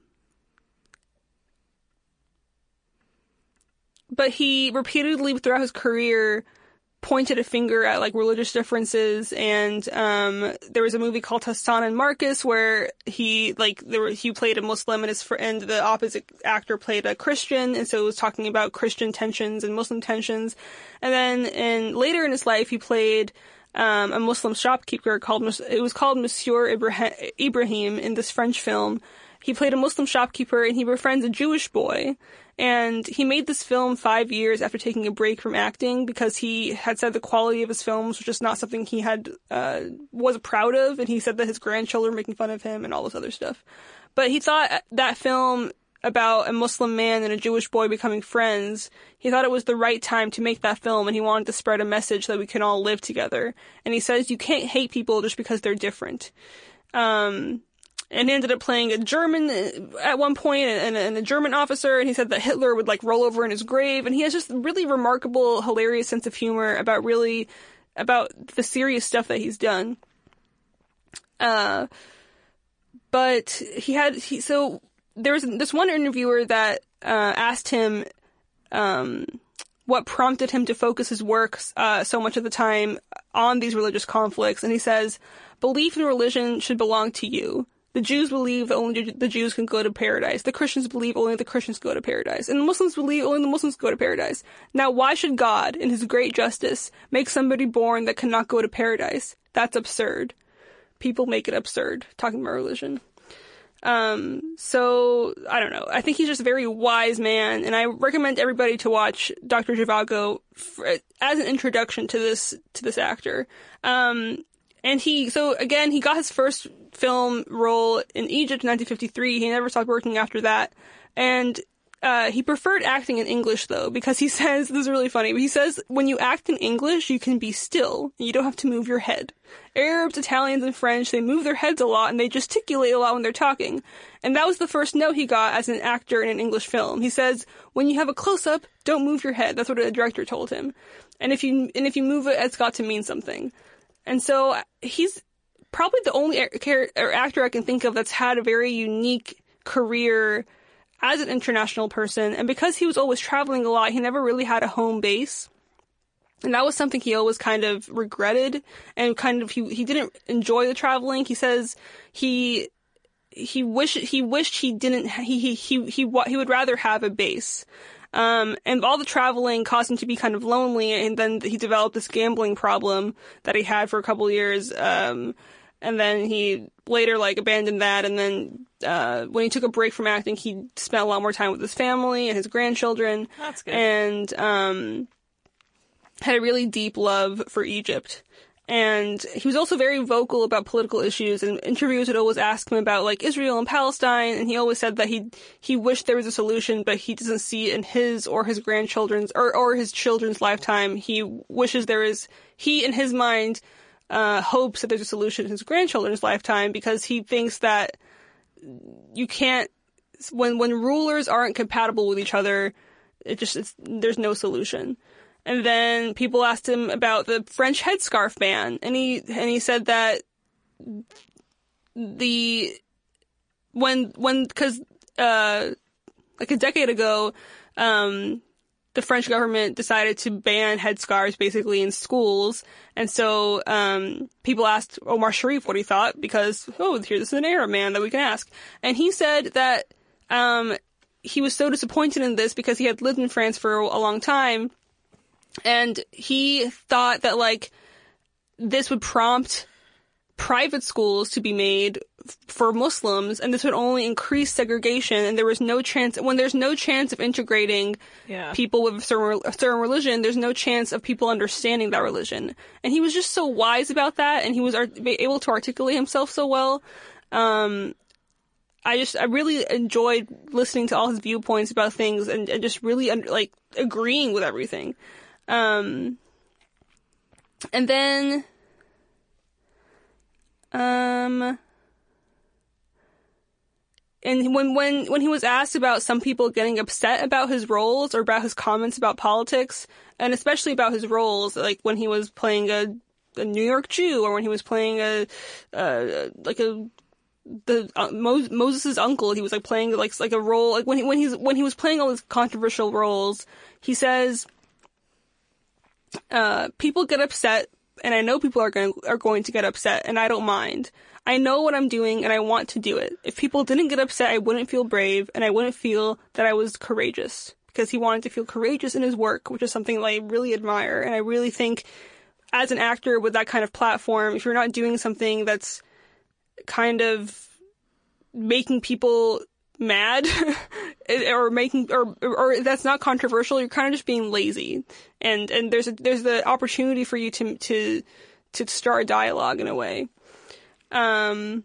but he repeatedly throughout his career pointed a finger at like religious differences, and um there was a movie called Hassan and Marcus where he like there were, he played a Muslim and his fr- and the opposite actor played a Christian, and so it was talking about Christian tensions and Muslim tensions. And then in later in his life he played um a Muslim shopkeeper called it was called Monsieur Ibrahim, Ibrahim in this French film. He played a Muslim shopkeeper and he befriends a Jewish boy. And he made this film five years after taking a break from acting because he had said the quality of his films was just not something he had, uh, was proud of. And he said that his grandchildren were making fun of him and all this other stuff. But he thought that film about a Muslim man and a Jewish boy becoming friends, he thought it was the right time to make that film, and he wanted to spread a message that we can all live together. And he says you can't hate people just because they're different. Um... And he ended up playing a German at one point, and, and a German officer, and he said that Hitler would, like, roll over in his grave, and he has just really remarkable, hilarious sense of humor about really, about the serious stuff that he's done. Uh, but he had, he, so, there was this one interviewer that, uh, asked him, um, what prompted him to focus his work, uh, so much of the time on these religious conflicts, and he says, belief in religion should belong to you. The Jews believe that only the Jews can go to paradise. The Christians believe only the Christians go to paradise. And the Muslims believe only the Muslims go to paradise. Now, why should God, in his great justice, make somebody born that cannot go to paradise? That's absurd. People make it absurd, talking about religion. Um, so, I don't know. I think he's just a very wise man, and I recommend everybody to watch Doctor Zhivago for, as an introduction to this, to this actor. Um, And he, so again, he got his first film role in Egypt in nineteen fifty-three. He never stopped working after that. And, uh, he preferred acting in English though, because he says, this is really funny, but he says, when you act in English, you can be still, and you don't have to move your head. Arabs, Italians, and French, they move their heads a lot, and they gesticulate a lot when they're talking. And that was the first note he got as an actor in an English film. He says, when you have a close-up, don't move your head. That's what a director told him. And if you, and if you move it, it's got to mean something. And so he's probably the only actor I can think of that's had a very unique career as an international person. And because he was always traveling a lot, he never really had a home base. And that was something he always kind of regretted, and kind of, he, he didn't enjoy the traveling. He says he, he wished, he wished he didn't, he, he, he, he, he would rather have a base. Um, and all the traveling caused him to be kind of lonely, and then he developed this gambling problem that he had for a couple of years, um, and then he later, like, abandoned that, and then, uh, when he took a break from acting, he spent a lot more time with his family and his grandchildren. That's good. And, um, had a really deep love for Egypt. And he was also very vocal about political issues, and interviewers would always ask him about, like, Israel and Palestine, and he always said that he he wished there was a solution, but he doesn't see it in his or his grandchildren's, or, or his children's lifetime. He wishes there is, he, in his mind, uh, hopes that there's a solution in his grandchildren's lifetime, because he thinks that you can't, when, when rulers aren't compatible with each other, it just, it's, there's no solution. And then people asked him about the French headscarf ban, and he and he said that the when when because uh like a decade ago, um the French government decided to ban headscarves basically in schools, and so um people asked Omar Sharif what he thought, because oh, here this is an Arab man that we can ask, and he said that um he was so disappointed in this because he had lived in France for a long time. And he thought that, like, this would prompt private schools to be made f- for Muslims, and this would only increase segregation, and there was no chance, when there's no chance of integrating yeah. people with a certain, a certain religion, there's no chance of people understanding that religion. And he was just so wise about that, and he was art- able to articulate himself so well. Um, I just, I really enjoyed listening to all his viewpoints about things, and, and just really, un- like, agreeing with everything. Um, and then, um, and when, when, when he was asked about some people getting upset about his roles or about his comments about politics, and especially about his roles, like when he was playing a, a New York Jew, or when he was playing a, uh, like a, the, uh, Mo- Moses' uncle, he was like playing like, like a role, like when he, when he's, when he was playing all these controversial roles, he says, uh, people get upset, and I know people are going are going to get upset, and I don't mind. I know what I'm doing, and I want to do it. If people didn't get upset, I wouldn't feel brave, and I wouldn't feel that I was courageous, because he wanted to feel courageous in his work, which is something that I really admire, and I really think as an actor with that kind of platform, if you're not doing something that's kind of making people mad or making or or that's not controversial, you're kind of just being lazy, and and there's a, there's the opportunity for you to to to start dialogue in a way. Um,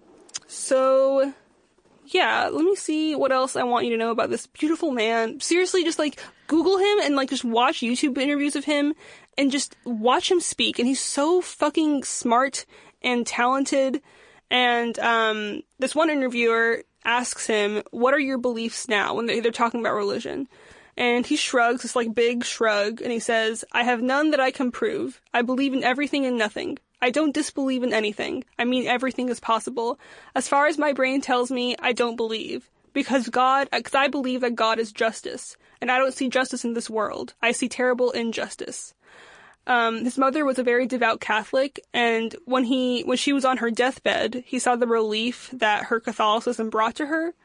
so yeah, let me see what else I want you to know about this beautiful man. Seriously, just like Google him and like just watch YouTube interviews of him and just watch him speak. And he's so fucking smart and talented. And um, this one interviewer asks him, "What are your beliefs now?" when they're talking about religion. And he shrugs, this like big shrug, and he says, "I have none that I can prove. I believe in everything and nothing. I don't disbelieve in anything. I mean, everything is possible. As far as my brain tells me, I don't believe. Because God, because I believe that God is justice. And I don't see justice in this world. I see terrible injustice." Um, his mother was a very devout Catholic, and when he, when she was on her deathbed, he saw the relief that her Catholicism brought to her.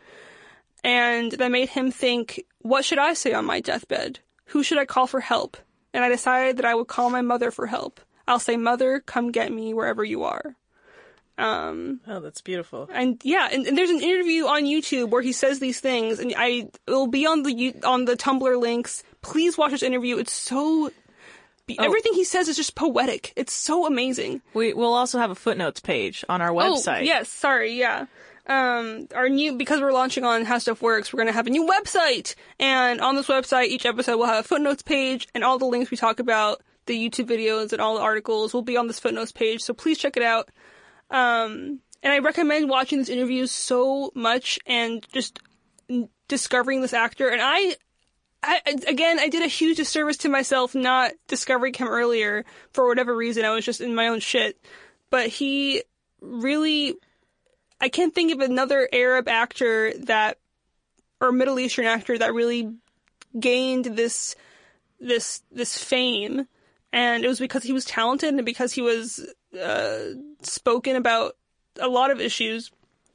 And that made him think, what should I say on my deathbed? Who should I call for help? And I decided that I would call my mother for help. I'll say, "Mother, come get me wherever you are." Um, oh, that's beautiful. And yeah, and, and there's an interview on YouTube where he says these things, and I it'll be on the on the Tumblr links. Please watch this interview. It's so oh. everything he says is just poetic. It's so amazing. We we'll also have a footnotes page on our website. Oh, yes, sorry, yeah. Um, our new, because we're launching on How Stuff Works, we're going to have a new website. And on this website, each episode will have a footnotes page, and all the links we talk about, the YouTube videos and all the articles will be on this footnotes page. So please check it out. Um, and I recommend watching this interview so much and just discovering this actor. And I, I, again, I did a huge disservice to myself not discovering him earlier for whatever reason. I was just in my own shit. But he really, I can't think of another Arab actor that, or Middle Eastern actor that really gained this, this, this fame. And it was because he was talented and because he was, uh, spoken about a lot of issues.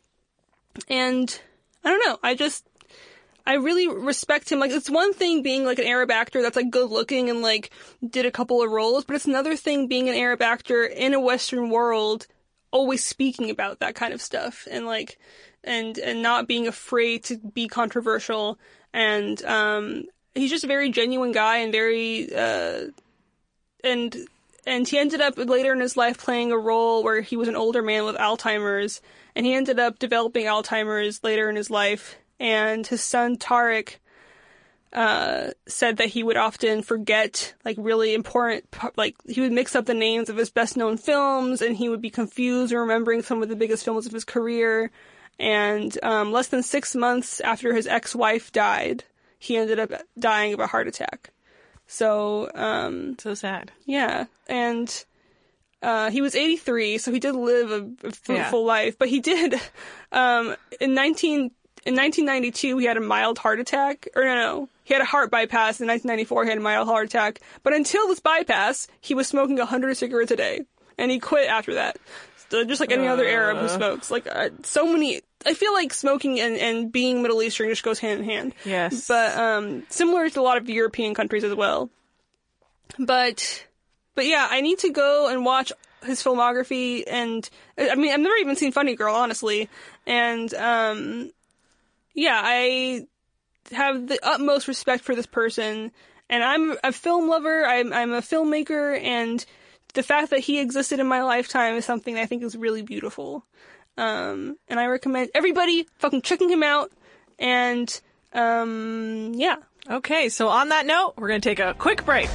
And I don't know, I just, I really respect him. Like, it's one thing being like an Arab actor that's like good looking and like did a couple of roles, but it's another thing being an Arab actor in a Western world always speaking about that kind of stuff and like, and, and not being afraid to be controversial. And, um, he's just a very genuine guy and very, uh, and, and he ended up later in his life playing a role where he was an older man with Alzheimer's, and he ended up developing Alzheimer's later in his life. And his son, Tariq, uh, said that he would often forget, like, really important, like, he would mix up the names of his best-known films, and he would be confused in remembering some of the biggest films of his career. And, um, less than six months after his ex-wife died, he ended up dying of a heart attack. So, um... So sad. Yeah. And, uh, he was eighty-three, so he did live a, a full, yeah. full life. But he did, um, in nineteen... In nineteen ninety-two, he had a mild heart attack. Or no, no. He had a heart bypass. In nineteen ninety-four, he had a mild heart attack. But until this bypass, he was smoking one hundred cigarettes a day. And he quit after that. So just like any uh... other Arab who smokes. Like, uh, so many... I feel like smoking and, and being Middle Eastern just goes hand in hand. Yes. But, um, similar to a lot of European countries as well. But, but yeah, I need to go and watch his filmography. And, I mean, I've never even seen Funny Girl, honestly. And, um... yeah, I have the utmost respect for this person, and I'm a film lover, I'm, I'm a filmmaker, and the fact that he existed in my lifetime is something I think is really beautiful. Um, and I recommend everybody fucking checking him out, and, um, yeah. Okay, so on that note, we're gonna take a quick break.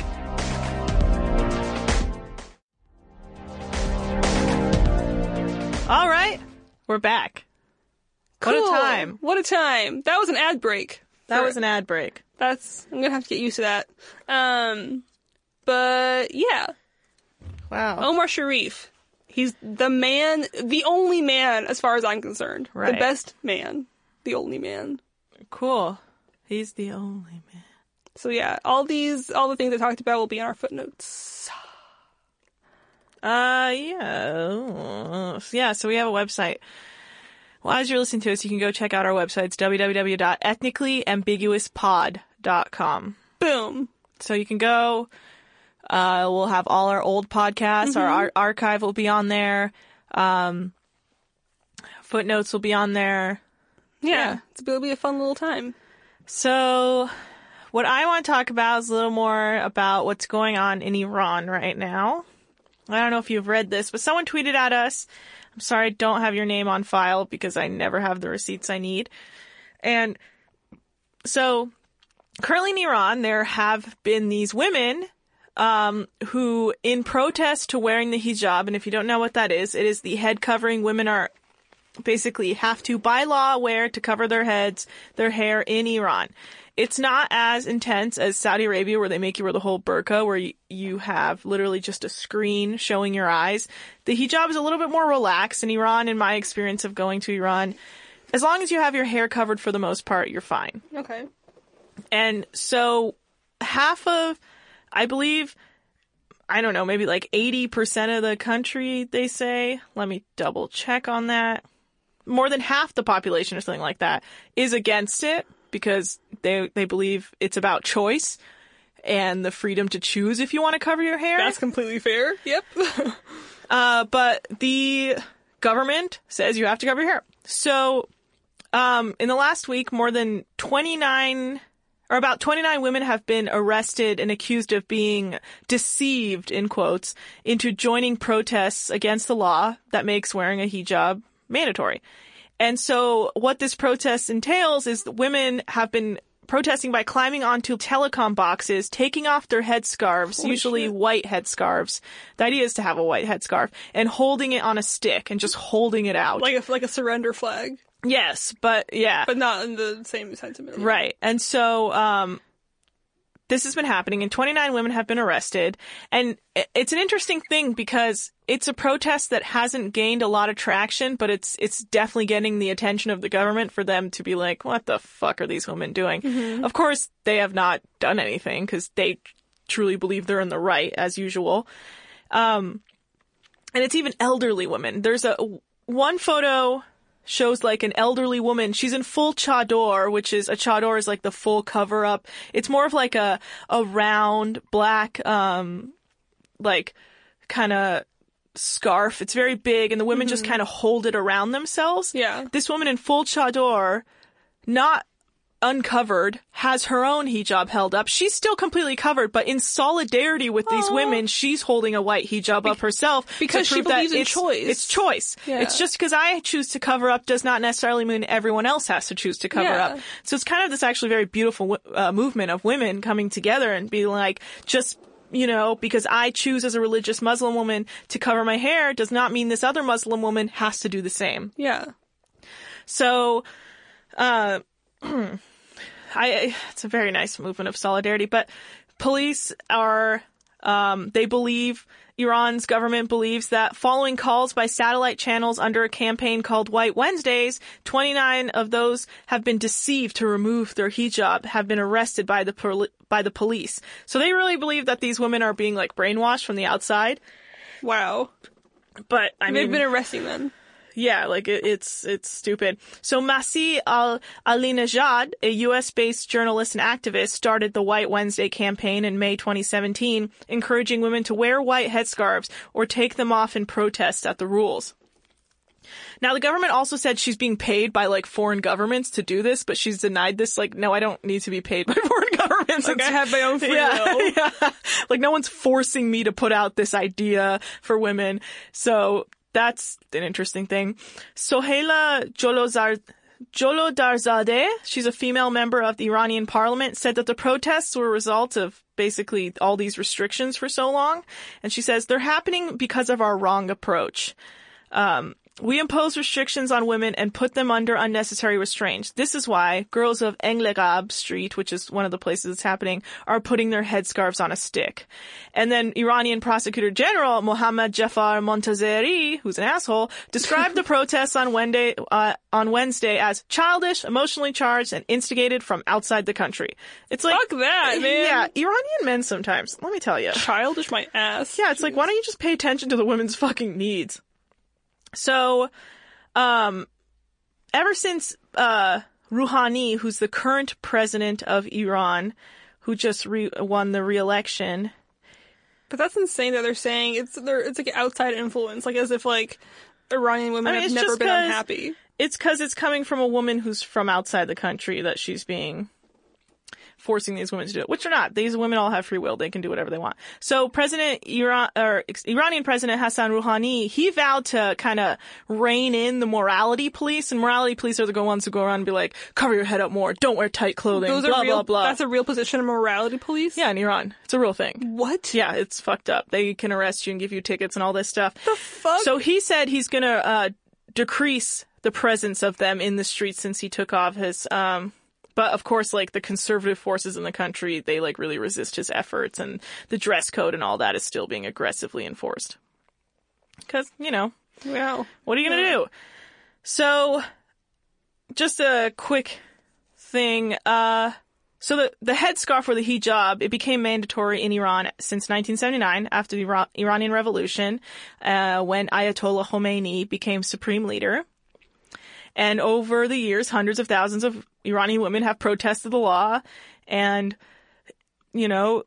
All right, we're back. Cool. What a time. What a time. That was an ad break. That for, was an ad break. That's, I'm gonna have to get used to that. Um, but yeah. Wow. Omar Sharif. He's the man, the only man, as far as I'm concerned. Right. The best man. The only man. Cool. He's the only man. So yeah, all these, all the things I talked about will be in our footnotes. Uh, yeah. Yeah, so we have a website. Well, as you're listening to us, you can go check out our website. It's w w w dot ethnically ambiguous pod dot com. Boom. So you can go. Uh, we'll have all our old podcasts. Mm-hmm. Our ar- archive will be on there. Um, footnotes will be on there. Yeah, Yeah. It's, it'll be a fun little time. So what I want to talk about is a little more about what's going on in Iran right now. I don't know if you've read this, but someone tweeted at us. I'm sorry, I don't have your name on file because I never have the receipts I need. And so currently in Iran, there have been these women um, who, in protest to wearing the hijab, and if you don't know what that is, it is the head covering women are basically have to, by law, wear to cover their heads, their hair in Iran. It's not as intense as Saudi Arabia, where they make you wear the whole burqa, where you, you have literally just a screen showing your eyes. The hijab is a little bit more relaxed in Iran, in my experience of going to Iran. As long as you have your hair covered for the most part, you're fine. Okay. And so half of, I believe, I don't know, maybe like eighty percent of the country, they say, let me double check on that. More than half the population or something like that is against it because they they believe it's about choice and the freedom to choose if you want to cover your hair. That's completely fair. Yep. uh, but the government says you have to cover your hair. So um, in the last week, more than twenty-nine or about twenty-nine women have been arrested and accused of being deceived, in quotes, into joining protests against the law that makes wearing a hijab mandatory. And so what this protest entails is that women have been protesting by climbing onto telecom boxes, taking off their headscarves, Holy usually shit. white headscarves. The idea is to have a white headscarf, and holding it on a stick and just holding it out. Like a, like a surrender flag, Yes, but yeah. but not in the same sentiment. Right. And so, um, this has been happening and twenty-nine women have been arrested. And it's an interesting thing because it's a protest that hasn't gained a lot of traction, but it's, it's definitely getting the attention of the government for them to be like, what the fuck are these women doing? Mm-hmm. Of course, they have not done anything because they truly believe they're in the right as usual. Um, and it's even elderly women. There's a, one photo shows like an elderly woman. She's in full chador, which is a chador is like the full cover up. It's more of like a, a round black, um, like kind of scarf. It's very big and the women mm-hmm. just kind of hold it around themselves. Yeah. This woman in full chador, not uncovered, has her own hijab held up. She's still completely covered, but in solidarity with these Aww. women, she's holding a white hijab Be- up herself. Because to she prove believes that in it's, choice. It's choice. Yeah. It's just because I choose to cover up does not necessarily mean everyone else has to choose to cover Yeah. up. So it's kind of this actually very beautiful uh, movement of women coming together and being like, just, you know, because I choose as a religious Muslim woman to cover my hair does not mean this other Muslim woman has to do the same. Yeah. So, uh, I, it's a very nice movement of solidarity, but police are, um, they believe, Iran's government believes that following calls by satellite channels under a campaign called White Wednesdays, twenty-nine of those have been deceived to remove their hijab, have been arrested by the poli- by the police. So they really believe that these women are being like brainwashed from the outside. Wow. But I mean, They've been arresting them. Yeah, like it, it's it's stupid. So Masih Al Alinejad, a U S-based journalist and activist, started the White Wednesday campaign in May twenty seventeen, encouraging women to wear white headscarves or take them off in protest at the rules. Now, the government also said she's being paid by, like, foreign governments to do this, but she's denied this. Like, no, I don't need to be paid by foreign governments. Like, I have my own free yeah, will. yeah. Like, no one's forcing me to put out this idea for women. So that's an interesting thing. Sohaila Jolozar... Jolodarzadeh, she's a female member of the Iranian parliament, said that the protests were a result of basically all these restrictions for so long. And she says, they're happening because of our wrong approach. Um, we impose restrictions on women and put them under unnecessary restraints. This is why girls of Englegab Street, which is one of the places it's happening, are putting their headscarves on a stick. And then Iranian Prosecutor General Mohammad Jafar Montazeri, who's an asshole, described the protests on Wednesday, uh, on Wednesday as childish, emotionally charged, and instigated from outside the country. It's like, Fuck that, man. Yeah, Iranian men sometimes, let me tell you. Childish my ass. Yeah, it's like, why don't you just pay attention to the women's fucking needs? So, um, ever since, uh, Rouhani, who's the current president of Iran, who just re- won the re-election. But that's insane that they're saying it's, they're, it's like outside influence, like as if like Iranian women I mean, have it's never just been 'cause- unhappy. It's cause it's coming from a woman who's from outside the country that she's being, forcing these women to do it, which are not. These women all have free will. They can do whatever they want. So President Iran, or Iranian President Hassan Rouhani, he vowed to kind of rein in the morality police, and morality police are the ones who go around and be like, cover your head up more, don't wear tight clothing, Those blah, are real, blah, blah. That's a real position of morality police? Yeah, in Iran. It's a real thing. What? Yeah, it's fucked up. They can arrest you and give you tickets and all this stuff. The fuck? So he said he's gonna, uh, decrease the presence of them in the streets since he took office. Um, but of course, like, the conservative forces in the country, they, like, really resist his efforts, and the dress code and all that is still being aggressively enforced. Cause, you know, Wow. what are you gonna Yeah. do? So, just a quick thing, uh, so the, the headscarf or the hijab, it became mandatory in Iran since nineteen seventy-nine after the Iran- Iranian Revolution, uh, when Ayatollah Khomeini became supreme leader. And over the years, hundreds of thousands of Iranian women have protested the law, and, you know,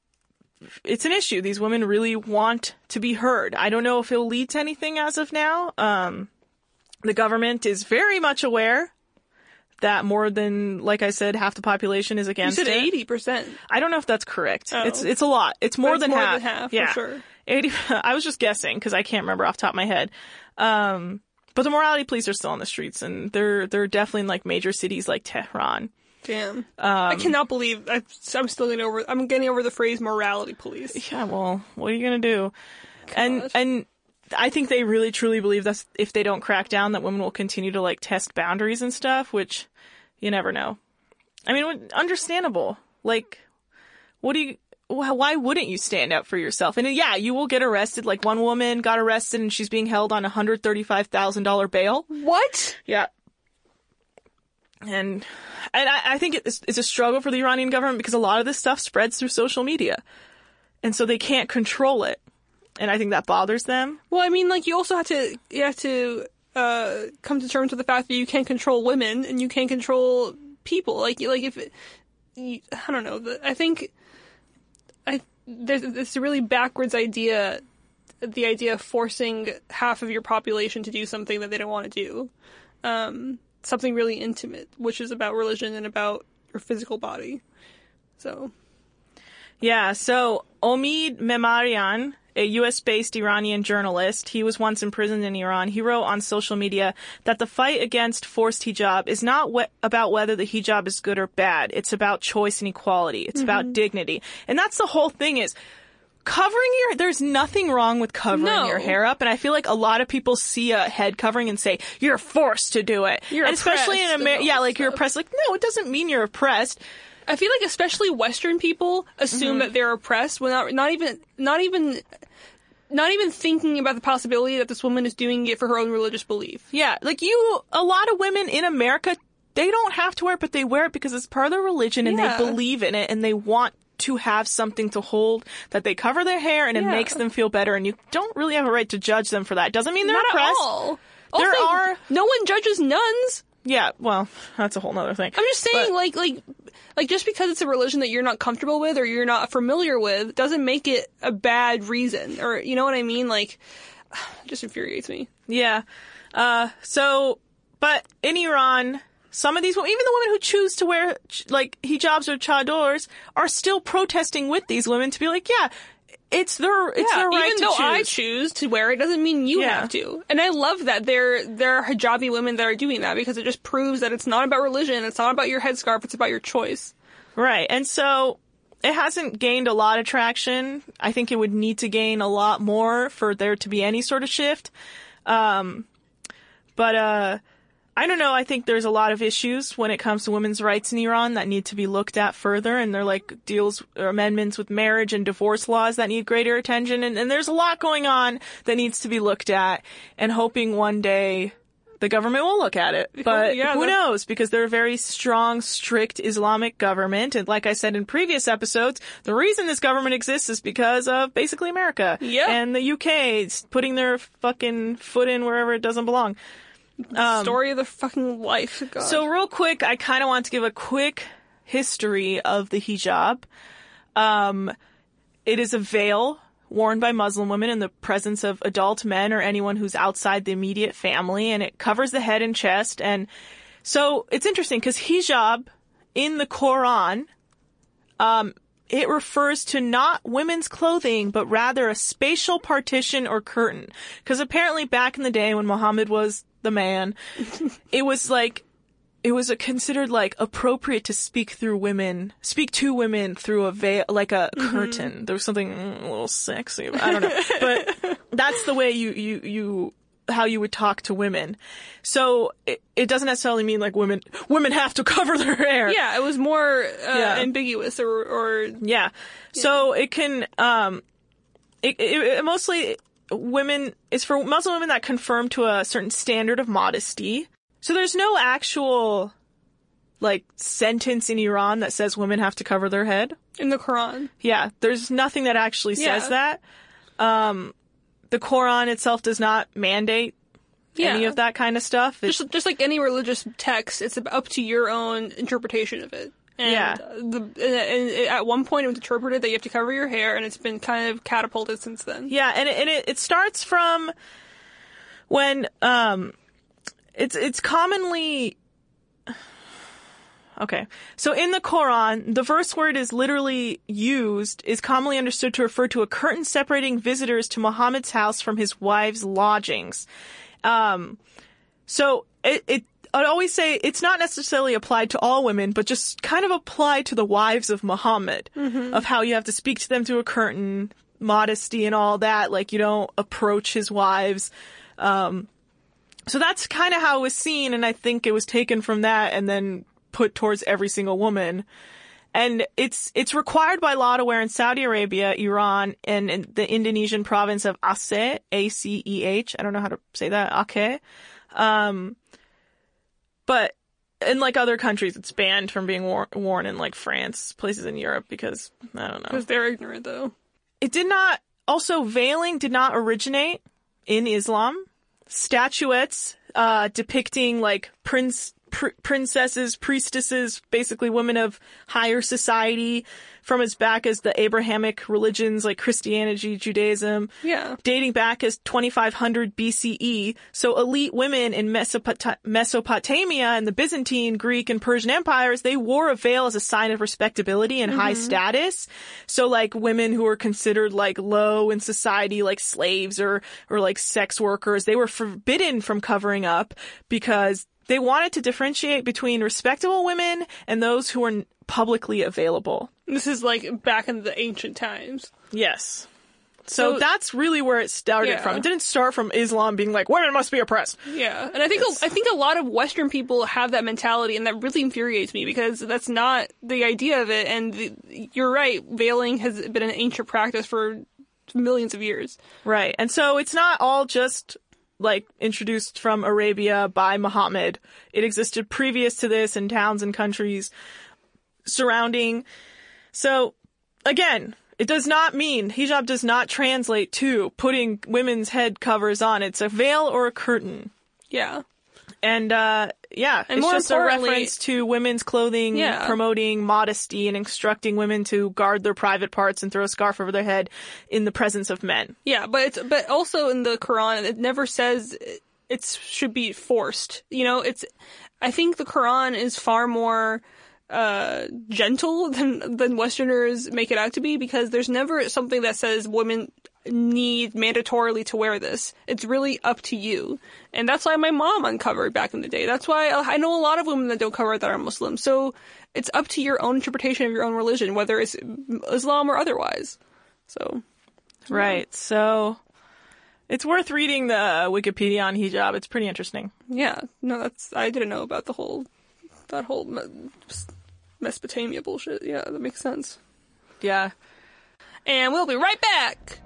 it's an issue. These women really want to be heard. I don't know if it'll lead to anything as of now. Um, the government is very much aware that more than, like I said, half the population is You against said it. eighty percent. I don't know if that's correct. Oh. It's it's a lot. It's more It's than more half. than half, for yeah. sure. eighty I was just guessing because I can't remember off the top of my head. Um, but the morality police are still on the streets, and they're they're definitely in like major cities like Tehran. Damn. Um, I cannot believe I, I'm still getting over. I'm getting over the phrase morality police. Yeah, well, what are you gonna do? And Gosh. and I think they really truly believe that if they don't crack down, that women will continue to like test boundaries and stuff, which you never know. I mean, understandable. Like, what do you? Why wouldn't you stand up for yourself? And yeah, you will get arrested. Like, one woman got arrested and she's being held on a hundred thirty-five thousand dollar bail. What? Yeah. And and I, I think it's, it's a struggle for the Iranian government because a lot of this stuff spreads through social media. And so they can't control it. And I think that bothers them. Well, I mean, like, you also have to, you have to, uh, come to terms with the fact that you can't control women and you can't control people. Like, like if, it, you, I don't know, the, I think, I, there's, it's a really backwards idea, the idea of forcing half of your population to do something that they don't want to do. Um, something really intimate, which is about religion and about your physical body. So. Yeah, so Omid Memarian, a U S-based Iranian journalist, he was once imprisoned in Iran. He wrote on social media that the fight against forced hijab is not we- about whether the hijab is good or bad. It's about choice and equality. It's mm-hmm. about dignity. And that's the whole thing is covering your, there's nothing wrong with covering No. your hair up. And I feel like a lot of people see a head covering and say, you're forced to do it. You're and especially in oppressed America, and all yeah, that like you're stuff. oppressed. Like, no, it doesn't mean you're oppressed. I feel like especially Western people assume Mm-hmm. that they're oppressed without not even not even not even thinking about the possibility that this woman is doing it for her own religious belief. Yeah, like you, a lot of women in America, they don't have to wear it, but they wear it because it's part of their religion and Yeah. they believe in it and they want to have something to hold, that they cover their hair and it Yeah. makes them feel better, and you don't really have a right to judge them for that. Doesn't mean they're Not oppressed. at all. There Also, are- no one judges nuns. Yeah, well, that's a whole nother thing. I'm just saying, But- like, like, like, just because it's a religion that you're not comfortable with or you're not familiar with doesn't make it a bad reason. Or, you know what I mean? Like, it just infuriates me. Yeah. Uh, so, but in Iran, some of these, even the women who choose to wear, like, hijabs or chadors are still protesting with these women to be like, yeah, it's their, it's yeah, their right even to though choose. I choose to wear it doesn't mean you Yeah. have to. And I love that there there are hijabi women that are doing that because it just proves that it's not about religion, it's not about your headscarf, it's about your choice. Right. And so it hasn't gained a lot of traction. I think it would need to gain a lot more for there to be any sort of shift. Um, But, uh, I don't know. I think there's a lot of issues when it comes to women's rights in Iran that need to be looked at further. And they're like deals or amendments with marriage and divorce laws that need greater attention. And, and there's a lot going on that needs to be looked at, and hoping one day the government will look at it. But yeah, who that's... knows? Because they're a very strong, strict Islamic government. And like I said in previous episodes, the reason this government exists is because of basically America. Yep. And the U K putting their fucking foot in wherever it doesn't belong. Um, Story of the fucking life. God. So real quick, I kind of want to give a quick history of the hijab. Um, it is a veil worn by Muslim women in the presence of adult men or anyone who's outside the immediate family, and it covers the head and chest. And so it's interesting because hijab in the Quran, um, it refers to not women's clothing, but rather a spatial partition or curtain. Because apparently back in the day when Muhammad was the man, it was like, it was a considered like appropriate to speak through women, speak to women through a veil, like a mm-hmm. curtain. There was something mm, a little sexy, I don't know. But that's the way you, you, you, how you would talk to women. So it, it doesn't necessarily mean like women, women have to cover their hair. Yeah, it was more uh, yeah. ambiguous or, or. Yeah. So know. it can, um, it, it, it mostly, women, is for Muslim women that conform to a certain standard of modesty. So there's no actual, like, sentence in Iran that says women have to cover their head. In the Quran. Yeah. There's nothing that actually says yeah. that. Um, the Quran itself does not mandate yeah. any of that kind of stuff. It's, just, just like any religious text, it's up to your own interpretation of it. And yeah. The, and at one point it was interpreted that you have to cover your hair, and it's been kind of catapulted since then. Yeah, and it, and it, it starts from when, um, it's, it's commonly, okay. So in the Quran, the verse where it is literally used is commonly understood to refer to a curtain separating visitors to Muhammad's house from his wife's lodgings. Um, so it, it, I'd always say it's not necessarily applied to all women, but just kind of applied to the wives of Muhammad, mm-hmm. of how you have to speak to them through a curtain, modesty and all that. Like, you don't approach his wives. Um, so that's kind of how it was seen. And I think it was taken from that and then put towards every single woman. And it's, it's required by law to wear in Saudi Arabia, Iran, and, and the Indonesian province of Aceh, A C E H. I don't know how to say that. Aceh. Um, But in like other countries, it's banned from being wor- worn in like France, places in Europe, because I don't know. Because they're ignorant, though. It did not. Also, veiling did not originate in Islam. Statuettes uh, depicting like prince, pr- princesses, priestesses, basically women of higher society, from as back as the Abrahamic religions like Christianity, Judaism, yeah, dating back as twenty-five hundred B C E. So elite women in Mesopot- Mesopotamia and the Byzantine, Greek, and Persian empires, they wore a veil as a sign of respectability and mm-hmm. high status. So like women who were considered like low in society, like slaves or, or like sex workers, they were forbidden from covering up because they wanted to differentiate between respectable women and those who were publicly available. This is like back in the ancient times. Yes. So, so that's really where it started yeah. from. It didn't start from Islam being like, women must be oppressed. Yeah. And I think a, I think a lot of Western people have that mentality, and that really infuriates me because that's not the idea of it. And the, you're right, veiling has been an ancient practice for millions of years. Right. And so it's not all just like introduced from Arabia by Muhammad. It existed previous to this in towns and countries surrounding. So again, it does not mean, hijab does not translate to putting women's head covers on. It's a veil or a curtain. Yeah. And, uh, yeah, and it's more just a reference to women's clothing, yeah. promoting modesty and instructing women to guard their private parts and throw a scarf over their head in the presence of men. Yeah, but it's, but also in the Quran, it never says it should be forced. You know, it's, I think the Quran is far more uh gentle than than Westerners make it out to be, because there's never something that says women need mandatorily to wear this. It's really up to you. And that's why my mom uncovered back in the day. That's why I know a lot of women that don't cover that are Muslim. So it's up to your own interpretation of your own religion, whether it's Islam or otherwise. So right. So It's worth reading the Wikipedia on hijab. It's pretty interesting. Yeah. No, that's, I didn't know about the whole, that whole Mesopotamia bullshit. Yeah, that makes sense. Yeah. And we'll be right back!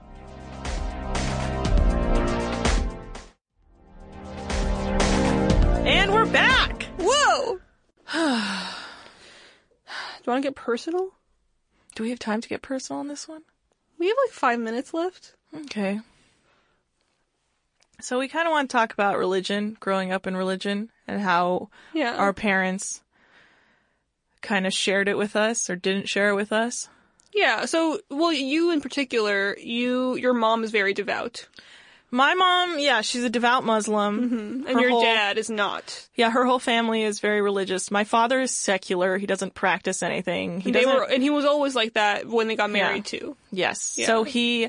And we're back! Whoa! Do you want to get personal? Do we have time to get personal on this one? We have like five minutes left. Okay. So we kind of want to talk about religion, growing up in religion, and how Yeah. our parents kind of shared it with us or didn't share it with us. Yeah, so, well, you in particular, you, your mom is very devout. My mom, yeah, she's a devout Muslim. Mm-hmm. And Her your whole- dad is not. Yeah, her whole family is very religious. My father is secular. He doesn't practice anything. He And they doesn't. were, and he was always like that when they got married too. Yes. Yeah. So he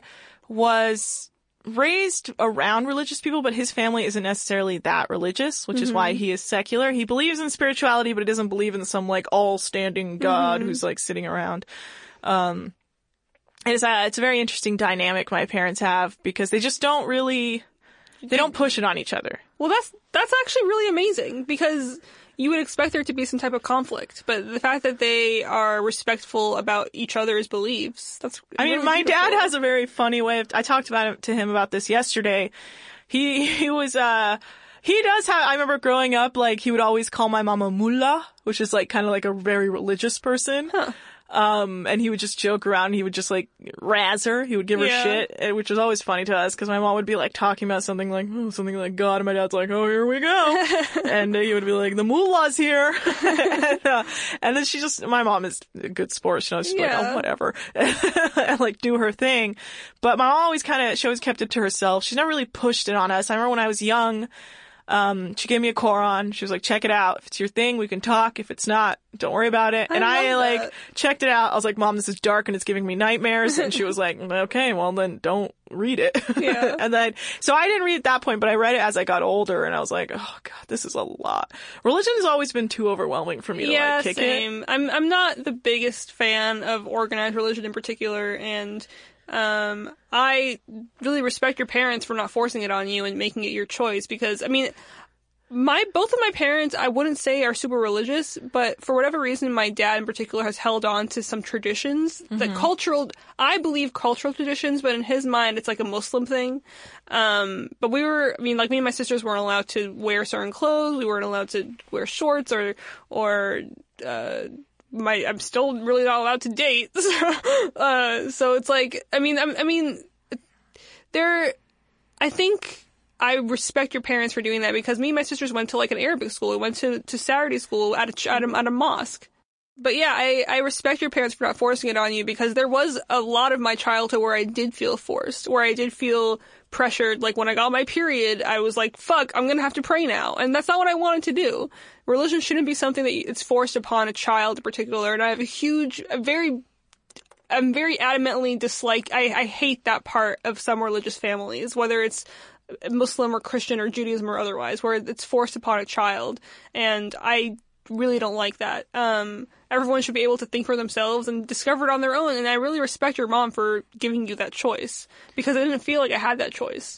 was raised around religious people, but his family isn't necessarily that religious, which is why he is secular. He believes in spirituality, but he doesn't believe in some like all-standing God who's like sitting around. Um, it's a, it's a very interesting dynamic my parents have because they just don't really, they don't push it on each other. Well, that's, that's actually really amazing because you would expect there to be some type of conflict, but the fact that they are respectful about each other's beliefs, that's I mean, really my beautiful. dad has a very funny way of, I talked about it to him about this yesterday. He, he was, uh, he does have, I remember growing up, like, he would always call my mom a mullah, which is like kind of like a very religious person. Huh. Um, and he would just joke around. He would just like razz her. He would give her Yeah. shit, eh, which was always funny to us because my mom would be like talking about something like, oh, something like God. And my dad's like, oh, here we go. And uh, he would be like, the mullah's here. and, uh, and then she just, my mom is a good sport. She knows, she's Yeah. like, oh, whatever. and like do her thing. But my mom always kind of, she always kept it to herself. She never really pushed it on us. I remember when I was young, Um, she gave me a Quran. She was like, check it out. If it's your thing, we can talk. If it's not, don't worry about it. I and I love like that. checked it out. I was like, Mom, this is dark and it's giving me nightmares. And she was like, okay, well then don't read it. Yeah. and then, so I didn't read at that point, but I read it as I got older and I was like, oh God, this is a lot. Religion has always been too overwhelming for me to Yeah, like kick it. same. I'm I'm not the biggest fan of organized religion in particular, and um, I really respect your parents for not forcing it on you and making it your choice. Because I mean, my both of my parents, I wouldn't say are super religious, but for whatever reason, my dad in particular has held on to some traditions that cultural. I believe cultural traditions, but in his mind, it's like a Muslim thing. Um, but we were, I mean, like me and my sisters weren't allowed to wear certain clothes. We weren't allowed to wear shorts or or. Uh, My, I'm still really not allowed to date. uh, so it's like, I mean, I, I mean, there, I think I respect your parents for doing that because me and my sisters went to like an Arabic school. We went to, to Saturday school at a, ch- at a, at a mosque. But yeah, I, I respect your parents for not forcing it on you because there was a lot of my childhood where I did feel forced, where I did feel pressured. Like when I got my period, I was like, fuck, I'm gonna have to pray now. And that's not what I wanted to do. Religion shouldn't be something that it's forced upon a child in particular. And I have a huge, a very, I'm very adamantly dislike, I, I hate that part of some religious families, whether it's Muslim or Christian or Judaism or otherwise, where it's forced upon a child. And I really don't like that. Um, everyone should be able to think for themselves and discover it on their own. And I really respect your mom for giving you that choice because I didn't feel like I had that choice.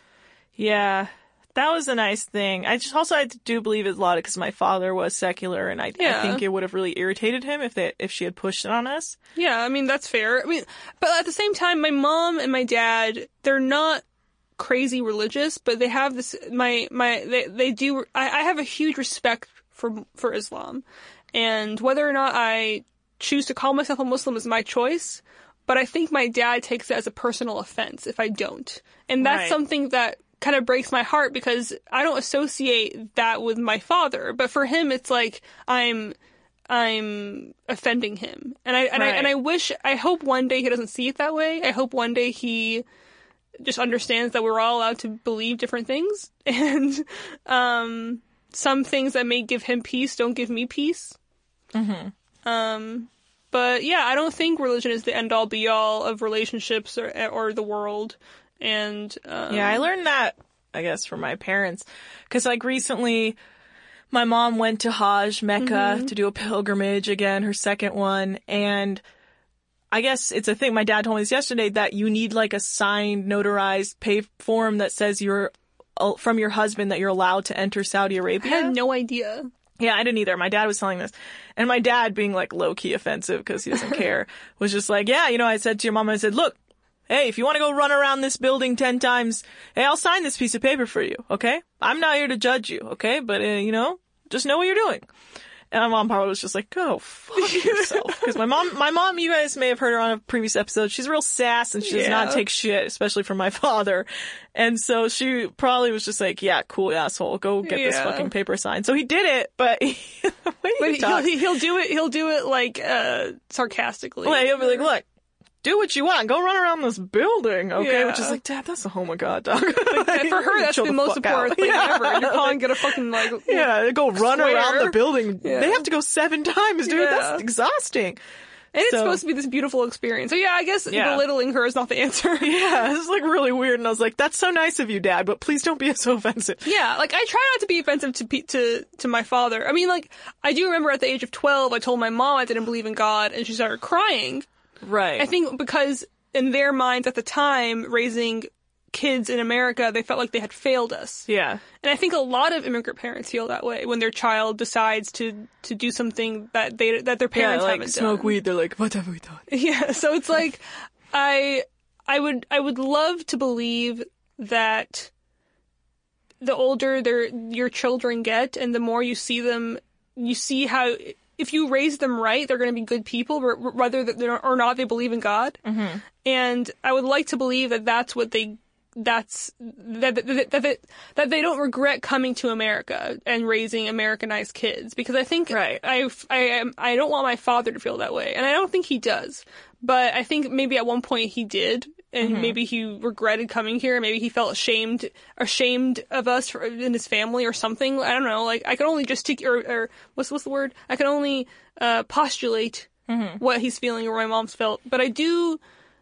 Yeah. That was a nice thing. I just also I do believe it's a lot because my father was secular, and I, Yeah. I think it would have really irritated him if they if she had pushed it on us. Yeah, I mean, that's fair. I mean, but at the same time, my mom and my dad, they're not crazy religious, but they have this, my, my, they, they do, I, I have a huge respect for, for Islam. And whether or not I choose to call myself a Muslim is my choice, but I think my dad takes it as a personal offense if I don't. And that's Right. something that kind of breaks my heart because I don't associate that with my father. But for him, it's like I'm I'm offending him, and I and Right. I and I wish I hope one day he doesn't see it that way. I hope one day he just understands that we're all allowed to believe different things, and um, some things that may give him peace don't give me peace. Mm-hmm. Um, but yeah, I don't think religion is the end all be all of relationships or or the world. And um, Yeah, I learned that, I guess, from my parents. Because, like, recently, my mom went to Hajj, Mecca, Mm-hmm. to do a pilgrimage again, her second one. And I guess it's a thing. My dad told me this yesterday that you need like a signed, notarized pay form that says you're uh, from your husband that you're allowed to enter Saudi Arabia. I had no idea. Yeah, I didn't either. My dad was telling this. And my dad, being like low-key offensive because he doesn't care, was just like, yeah, you know, I said to your mom, I said, look, hey, if you want to go run around this building ten times, hey, I'll sign this piece of paper for you, okay? I'm not here to judge you, okay? But, uh, you know, just know what you're doing. And my mom probably was just like, go fuck yourself. Because my mom, my mom, you guys may have heard her on a previous episode. She's a real sass and she does Yeah. not take shit, especially from my father. And so she probably was just like, yeah, cool asshole, go get this Yeah. fucking paper signed. So he did it, but he, the way But he he'll, talks, he'll do it. He'll do it like uh, sarcastically. like, he'll be like, look, do what you want. Go run around this building, okay? Yeah. Which is like, Dad, that's the home of God, dog. And for her, that's Chill the the most fuck out. important thing Yeah. ever. And you're calling it a fucking like. Yeah, they go run Square. around the building. Yeah. They have to go seven times, dude. Yeah. That's exhausting. And it's So- supposed to be this beautiful experience. So yeah, I guess Yeah. belittling her is not the answer. Yeah, this is like really weird. And I was like, that's so nice of you, Dad, but please don't be so offensive. Yeah, like I try not to be offensive to pe- to to my father. I mean, like I do remember at the age of twelve, I told my mom I didn't believe in God, and she started crying. Right. I think because in their minds at the time, raising kids in America, they felt like they had failed us. Yeah. And I think a lot of immigrant parents feel that way when their child decides to to do something that they that their Yeah, parents like haven't smoke done. weed. They're like, what have we done? Yeah, so it's like I I would I would love to believe that the older their your children get and the more you see them, you see how if you raise them right, they're going to be good people, r- whether they're or not they believe in God. Mm-hmm. And I would like to believe that that's what they that's that that, that that that they don't regret coming to America and raising Americanized kids, because I think Right. I I am I don't want my father to feel that way, and I don't think he does. But I think maybe at one point he did, and Mm-hmm. maybe he regretted coming here. Maybe he felt ashamed ashamed of us for, in his family or something. I don't know. Like I can only just take or, or what's what's the word? I can only uh, postulate Mm-hmm. what he's feeling or my mom's felt. But I do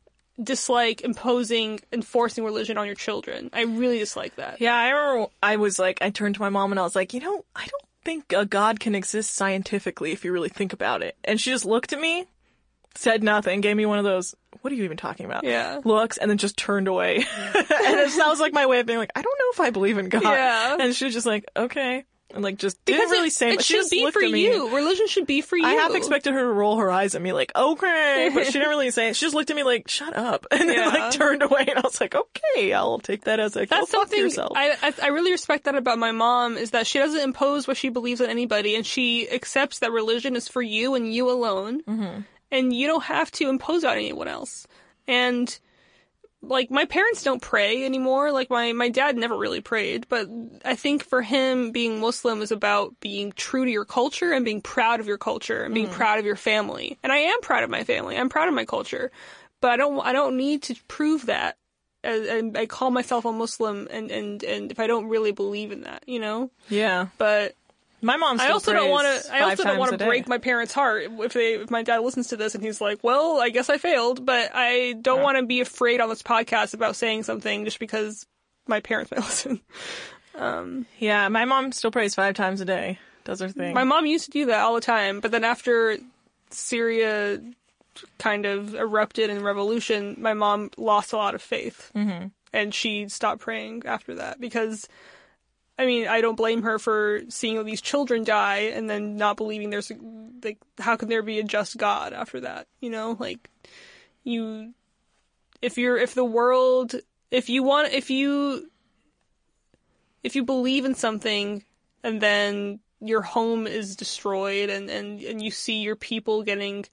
dislike imposing, enforcing religion on your children. I really dislike that. Yeah, I remember I was like, I turned to my mom and I was like, you know, I don't think a God can exist scientifically if you really think about it. And she just looked at me, said nothing, gave me one of those, what are you even talking about? Yeah. Looks, and then just turned away. And it, that was like my way of being like, I don't know if I believe in God. Yeah. And she was just like, okay. And like just Because didn't really it, say it much. She should just be looked for at me. you. Religion should be for you. I half expected her to roll her eyes at me like, okay, but she didn't really say it. She just looked at me like, shut up. And then Yeah. like turned away and I was like, okay, I'll take that as a, go That's fuck something yourself. I, I I really respect that about my mom, is that she doesn't impose what she believes on anybody, and she accepts that religion is for you and you alone, mm-hmm. and you don't have to impose it on anyone else. And like my parents don't pray anymore. Like my my dad never really prayed, but I think for him being Muslim is about being true to your culture and being proud of your culture and being mm. proud of your family. And I am proud of my family. I'm proud of my culture, but I don't I don't need to prove that. And I call myself a Muslim, and, and, and if I don't really believe in that, you know? Yeah. But my mom still I also don't want to. I also don't want to break day. my parents' heart if they if my dad listens to this and he's like, "Well, I guess I failed," but I don't yeah. want to be afraid on this podcast about saying something just because my parents might listen. Um, yeah, my mom still prays five times a day. Does her thing. My mom used to do that all the time, but then after Syria kind of erupted in revolution, my mom lost a lot of faith, mm-hmm. and she stopped praying after that because. I mean, I don't blame her for seeing all these children die and then not believing there's, like, how can there be a just God after that? You know, like, you, if you're, if the world, if you want, if you, if you believe in something and then your home is destroyed and, and, and you see your people getting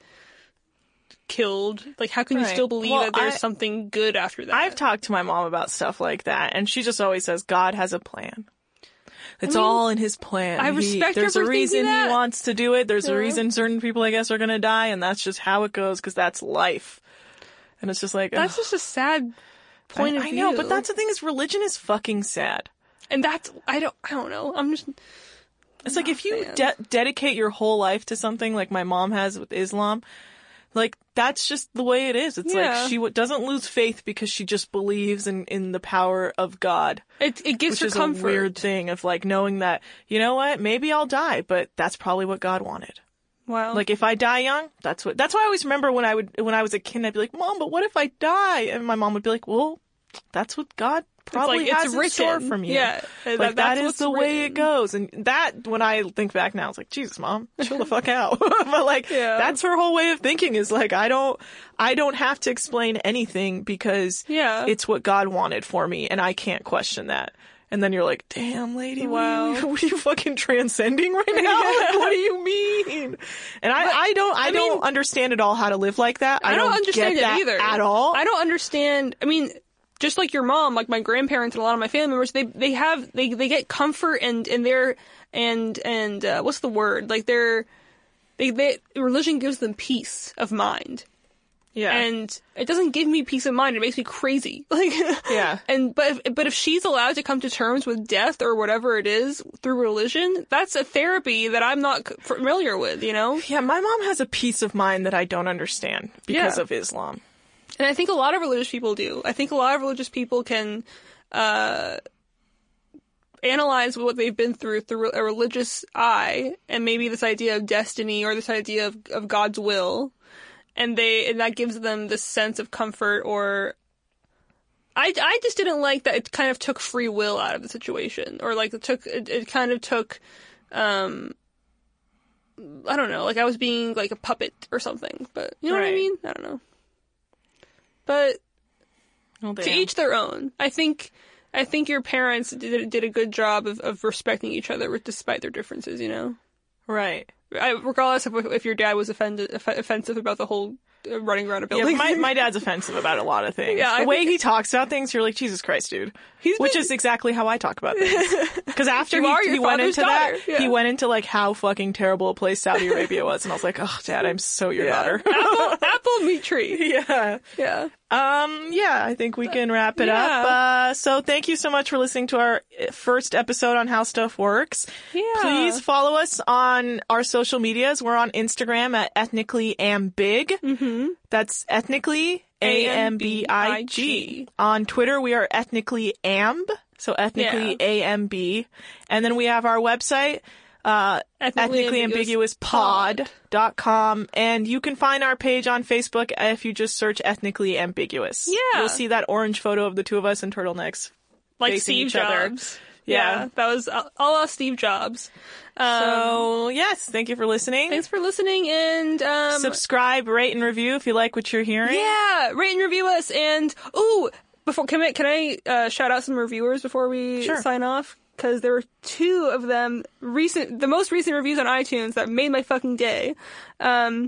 killed, like, how can you right. still believe well, that there's I, something good after that? I've talked to my mom about stuff like that, and she just always says, God has a plan. It's I mean, all in his plan. I respect he, There's her a for reason thinking that. he wants to do it. There's Yeah. a reason certain people, I guess, are going to die, and that's just how it goes, because that's life. And it's just like... That's ugh. just a sad point I, of I view. know, but that's the thing is religion is fucking sad. And that's... I don't... I don't know. I'm just... It's like if you fan. de- dedicate your whole life to something like my mom has with Islam, like that's just the way it is. It's Yeah. like she w- doesn't lose faith because she just believes in, in the power of God. It it gives Which her is comfort. a weird thing of like knowing that, you know what, maybe I'll die, but that's probably what God wanted. Wow. Like, if I die young, that's what, that's why I always remember when I would, when I was a kid, I'd be like, Mom, but what if I die? And my mom would be like, well, that's what God probably it's like, has it's in written. store from you. Yeah. Like, that, that that's is what's the way it written. goes. And that, when I think back now, it's like, Jesus, Mom, chill the fuck out. But like, Yeah. that's her whole way of thinking is like, I don't, I don't have to explain anything because Yeah. it's what God wanted for me and I can't question that. And then you're like, damn, lady, Wow. what, are you, what are you fucking transcending right now? Like, what do you mean? And I, But, I don't, I, I don't mean- understand at all how to live like that. I, I don't understand get it that either. at all. I don't understand. I mean, just like your mom, like my grandparents and a lot of my family members, they they have they they get comfort and and they're and and uh, what's the word? Like they're they they religion gives them peace of mind. Yeah. And it doesn't give me peace of mind. It makes me crazy. Like, Yeah. And but if, but if she's allowed to come to terms with death or whatever it is through religion, that's a therapy that I'm not c- familiar with. You know. Yeah, my mom has a peace of mind that I don't understand because Yeah. of Islam. And I think a lot of religious people do. I think a lot of religious people can uh, analyze what they've been through through a religious eye, and maybe this idea of destiny or this idea of, of God's will, and they and that gives them this sense of comfort. Or I, I just didn't like that it kind of took free will out of the situation, or like it took it, it kind of took. Um, I don't know, like I was being like a puppet or something, but you know what I Right. mean? I don't know. But Well, to damn. each their own. I think I think your parents did did a good job of, of respecting each other despite their differences, you know? Right. I, regardless of if your dad was offended, off- offensive about the whole uh, running around a Yeah, building. my, my dad's offensive about a lot of things. Yeah, the I way think- he talks about things, you're like, Jesus Christ, dude. He's Which been- is exactly how I talk about things. Because after You are he, your he went father's into daughter, that, yeah. he went into like how fucking terrible a place Saudi Arabia was, and I was like, oh, Dad, I'm so your Yeah. daughter. apple, apple meat tree. Yeah. Yeah. Um, yeah, I think we can wrap it Yeah. up. Uh, so thank you so much for listening to our first episode on How Stuff Works. Yeah. Please follow us on our social medias. We're on Instagram at ethnically ambig. Mm-hmm. That's ethnically A M B I G. On Twitter, we are ethnically amb. So ethnically A M B. And then we have our website, uh, Ethnically ethnically ambiguous pod dot com, and you can find our page on Facebook if you just search ethnically ambiguous. Yeah. You'll see that orange photo of the two of us in turtlenecks. Like facing Steve each other. Jobs. Yeah. That was a la Steve Jobs. Um, So, yes, thank you for listening. thanks for listening, and um, Subscribe, rate, and review if you like what you're hearing. yeah, rate and review us. And ooh, before can I can I uh, shout out some reviewers before we Sure. sign off? Because there were two of them recent, the most recent reviews on iTunes that made my fucking day. Um,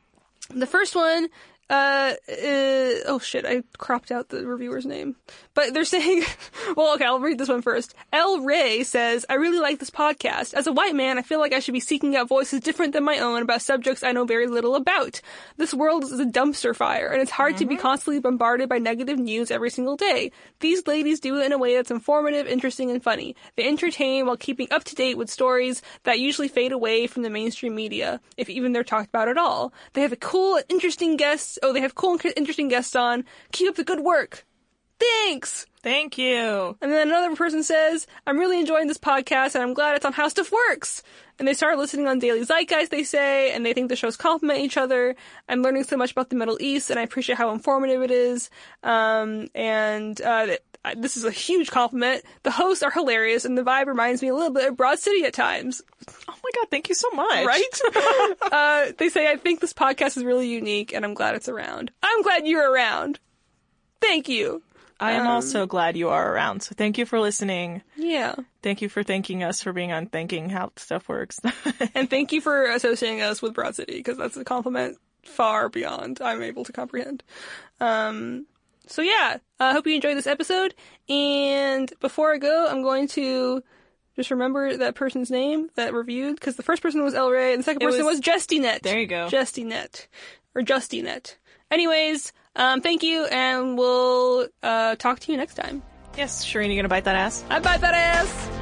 the first one. Uh, uh, oh shit, I cropped out the reviewer's name. But they're saying, well, okay, I'll read this one first. L. Ray says, I really like this podcast. As a white man, I feel like I should be seeking out voices different than my own about subjects I know very little about. This world is a dumpster fire, and it's hard to be constantly bombarded by negative news every single day. These ladies do it in a way that's informative, interesting, and funny. They entertain while keeping up to date with stories that usually fade away from the mainstream media, if even they're talked about at all. They have a cool and interesting guests. Oh, they have cool and interesting guests on. Keep up the good work. Thanks! Thank you. And then another person says, I'm really enjoying this podcast and I'm glad it's on How Stuff Works. And they started listening on Daily Zeitgeist, they say, and they think the shows complement each other. I'm learning so much about the Middle East and I appreciate how informative it is. Um, and, uh, this is a huge compliment. The hosts are hilarious and the vibe reminds me a little bit of Broad City at times. Oh my god, thank you so much. Right? uh, they say, I think this podcast is really unique and I'm glad it's around. I'm glad you're around. Thank you. I am Um, also glad you are around. So thank you for listening. Yeah. Thank you for thanking us for being on Thinking How Stuff Works. And thank you for associating us with Broad City, because that's a compliment far beyond I'm able to comprehend. Um, so yeah, I uh, hope you enjoyed this episode. And before I go, I'm going to just remember that person's name that reviewed, because the first person was El Rey, and the second It person was, was- Justynet. There you go. Justynet. Or Justynet. Anyways, um, thank you, and we'll uh, talk to you next time. Yes, Shireen, you gonna bite that ass? I bite that ass!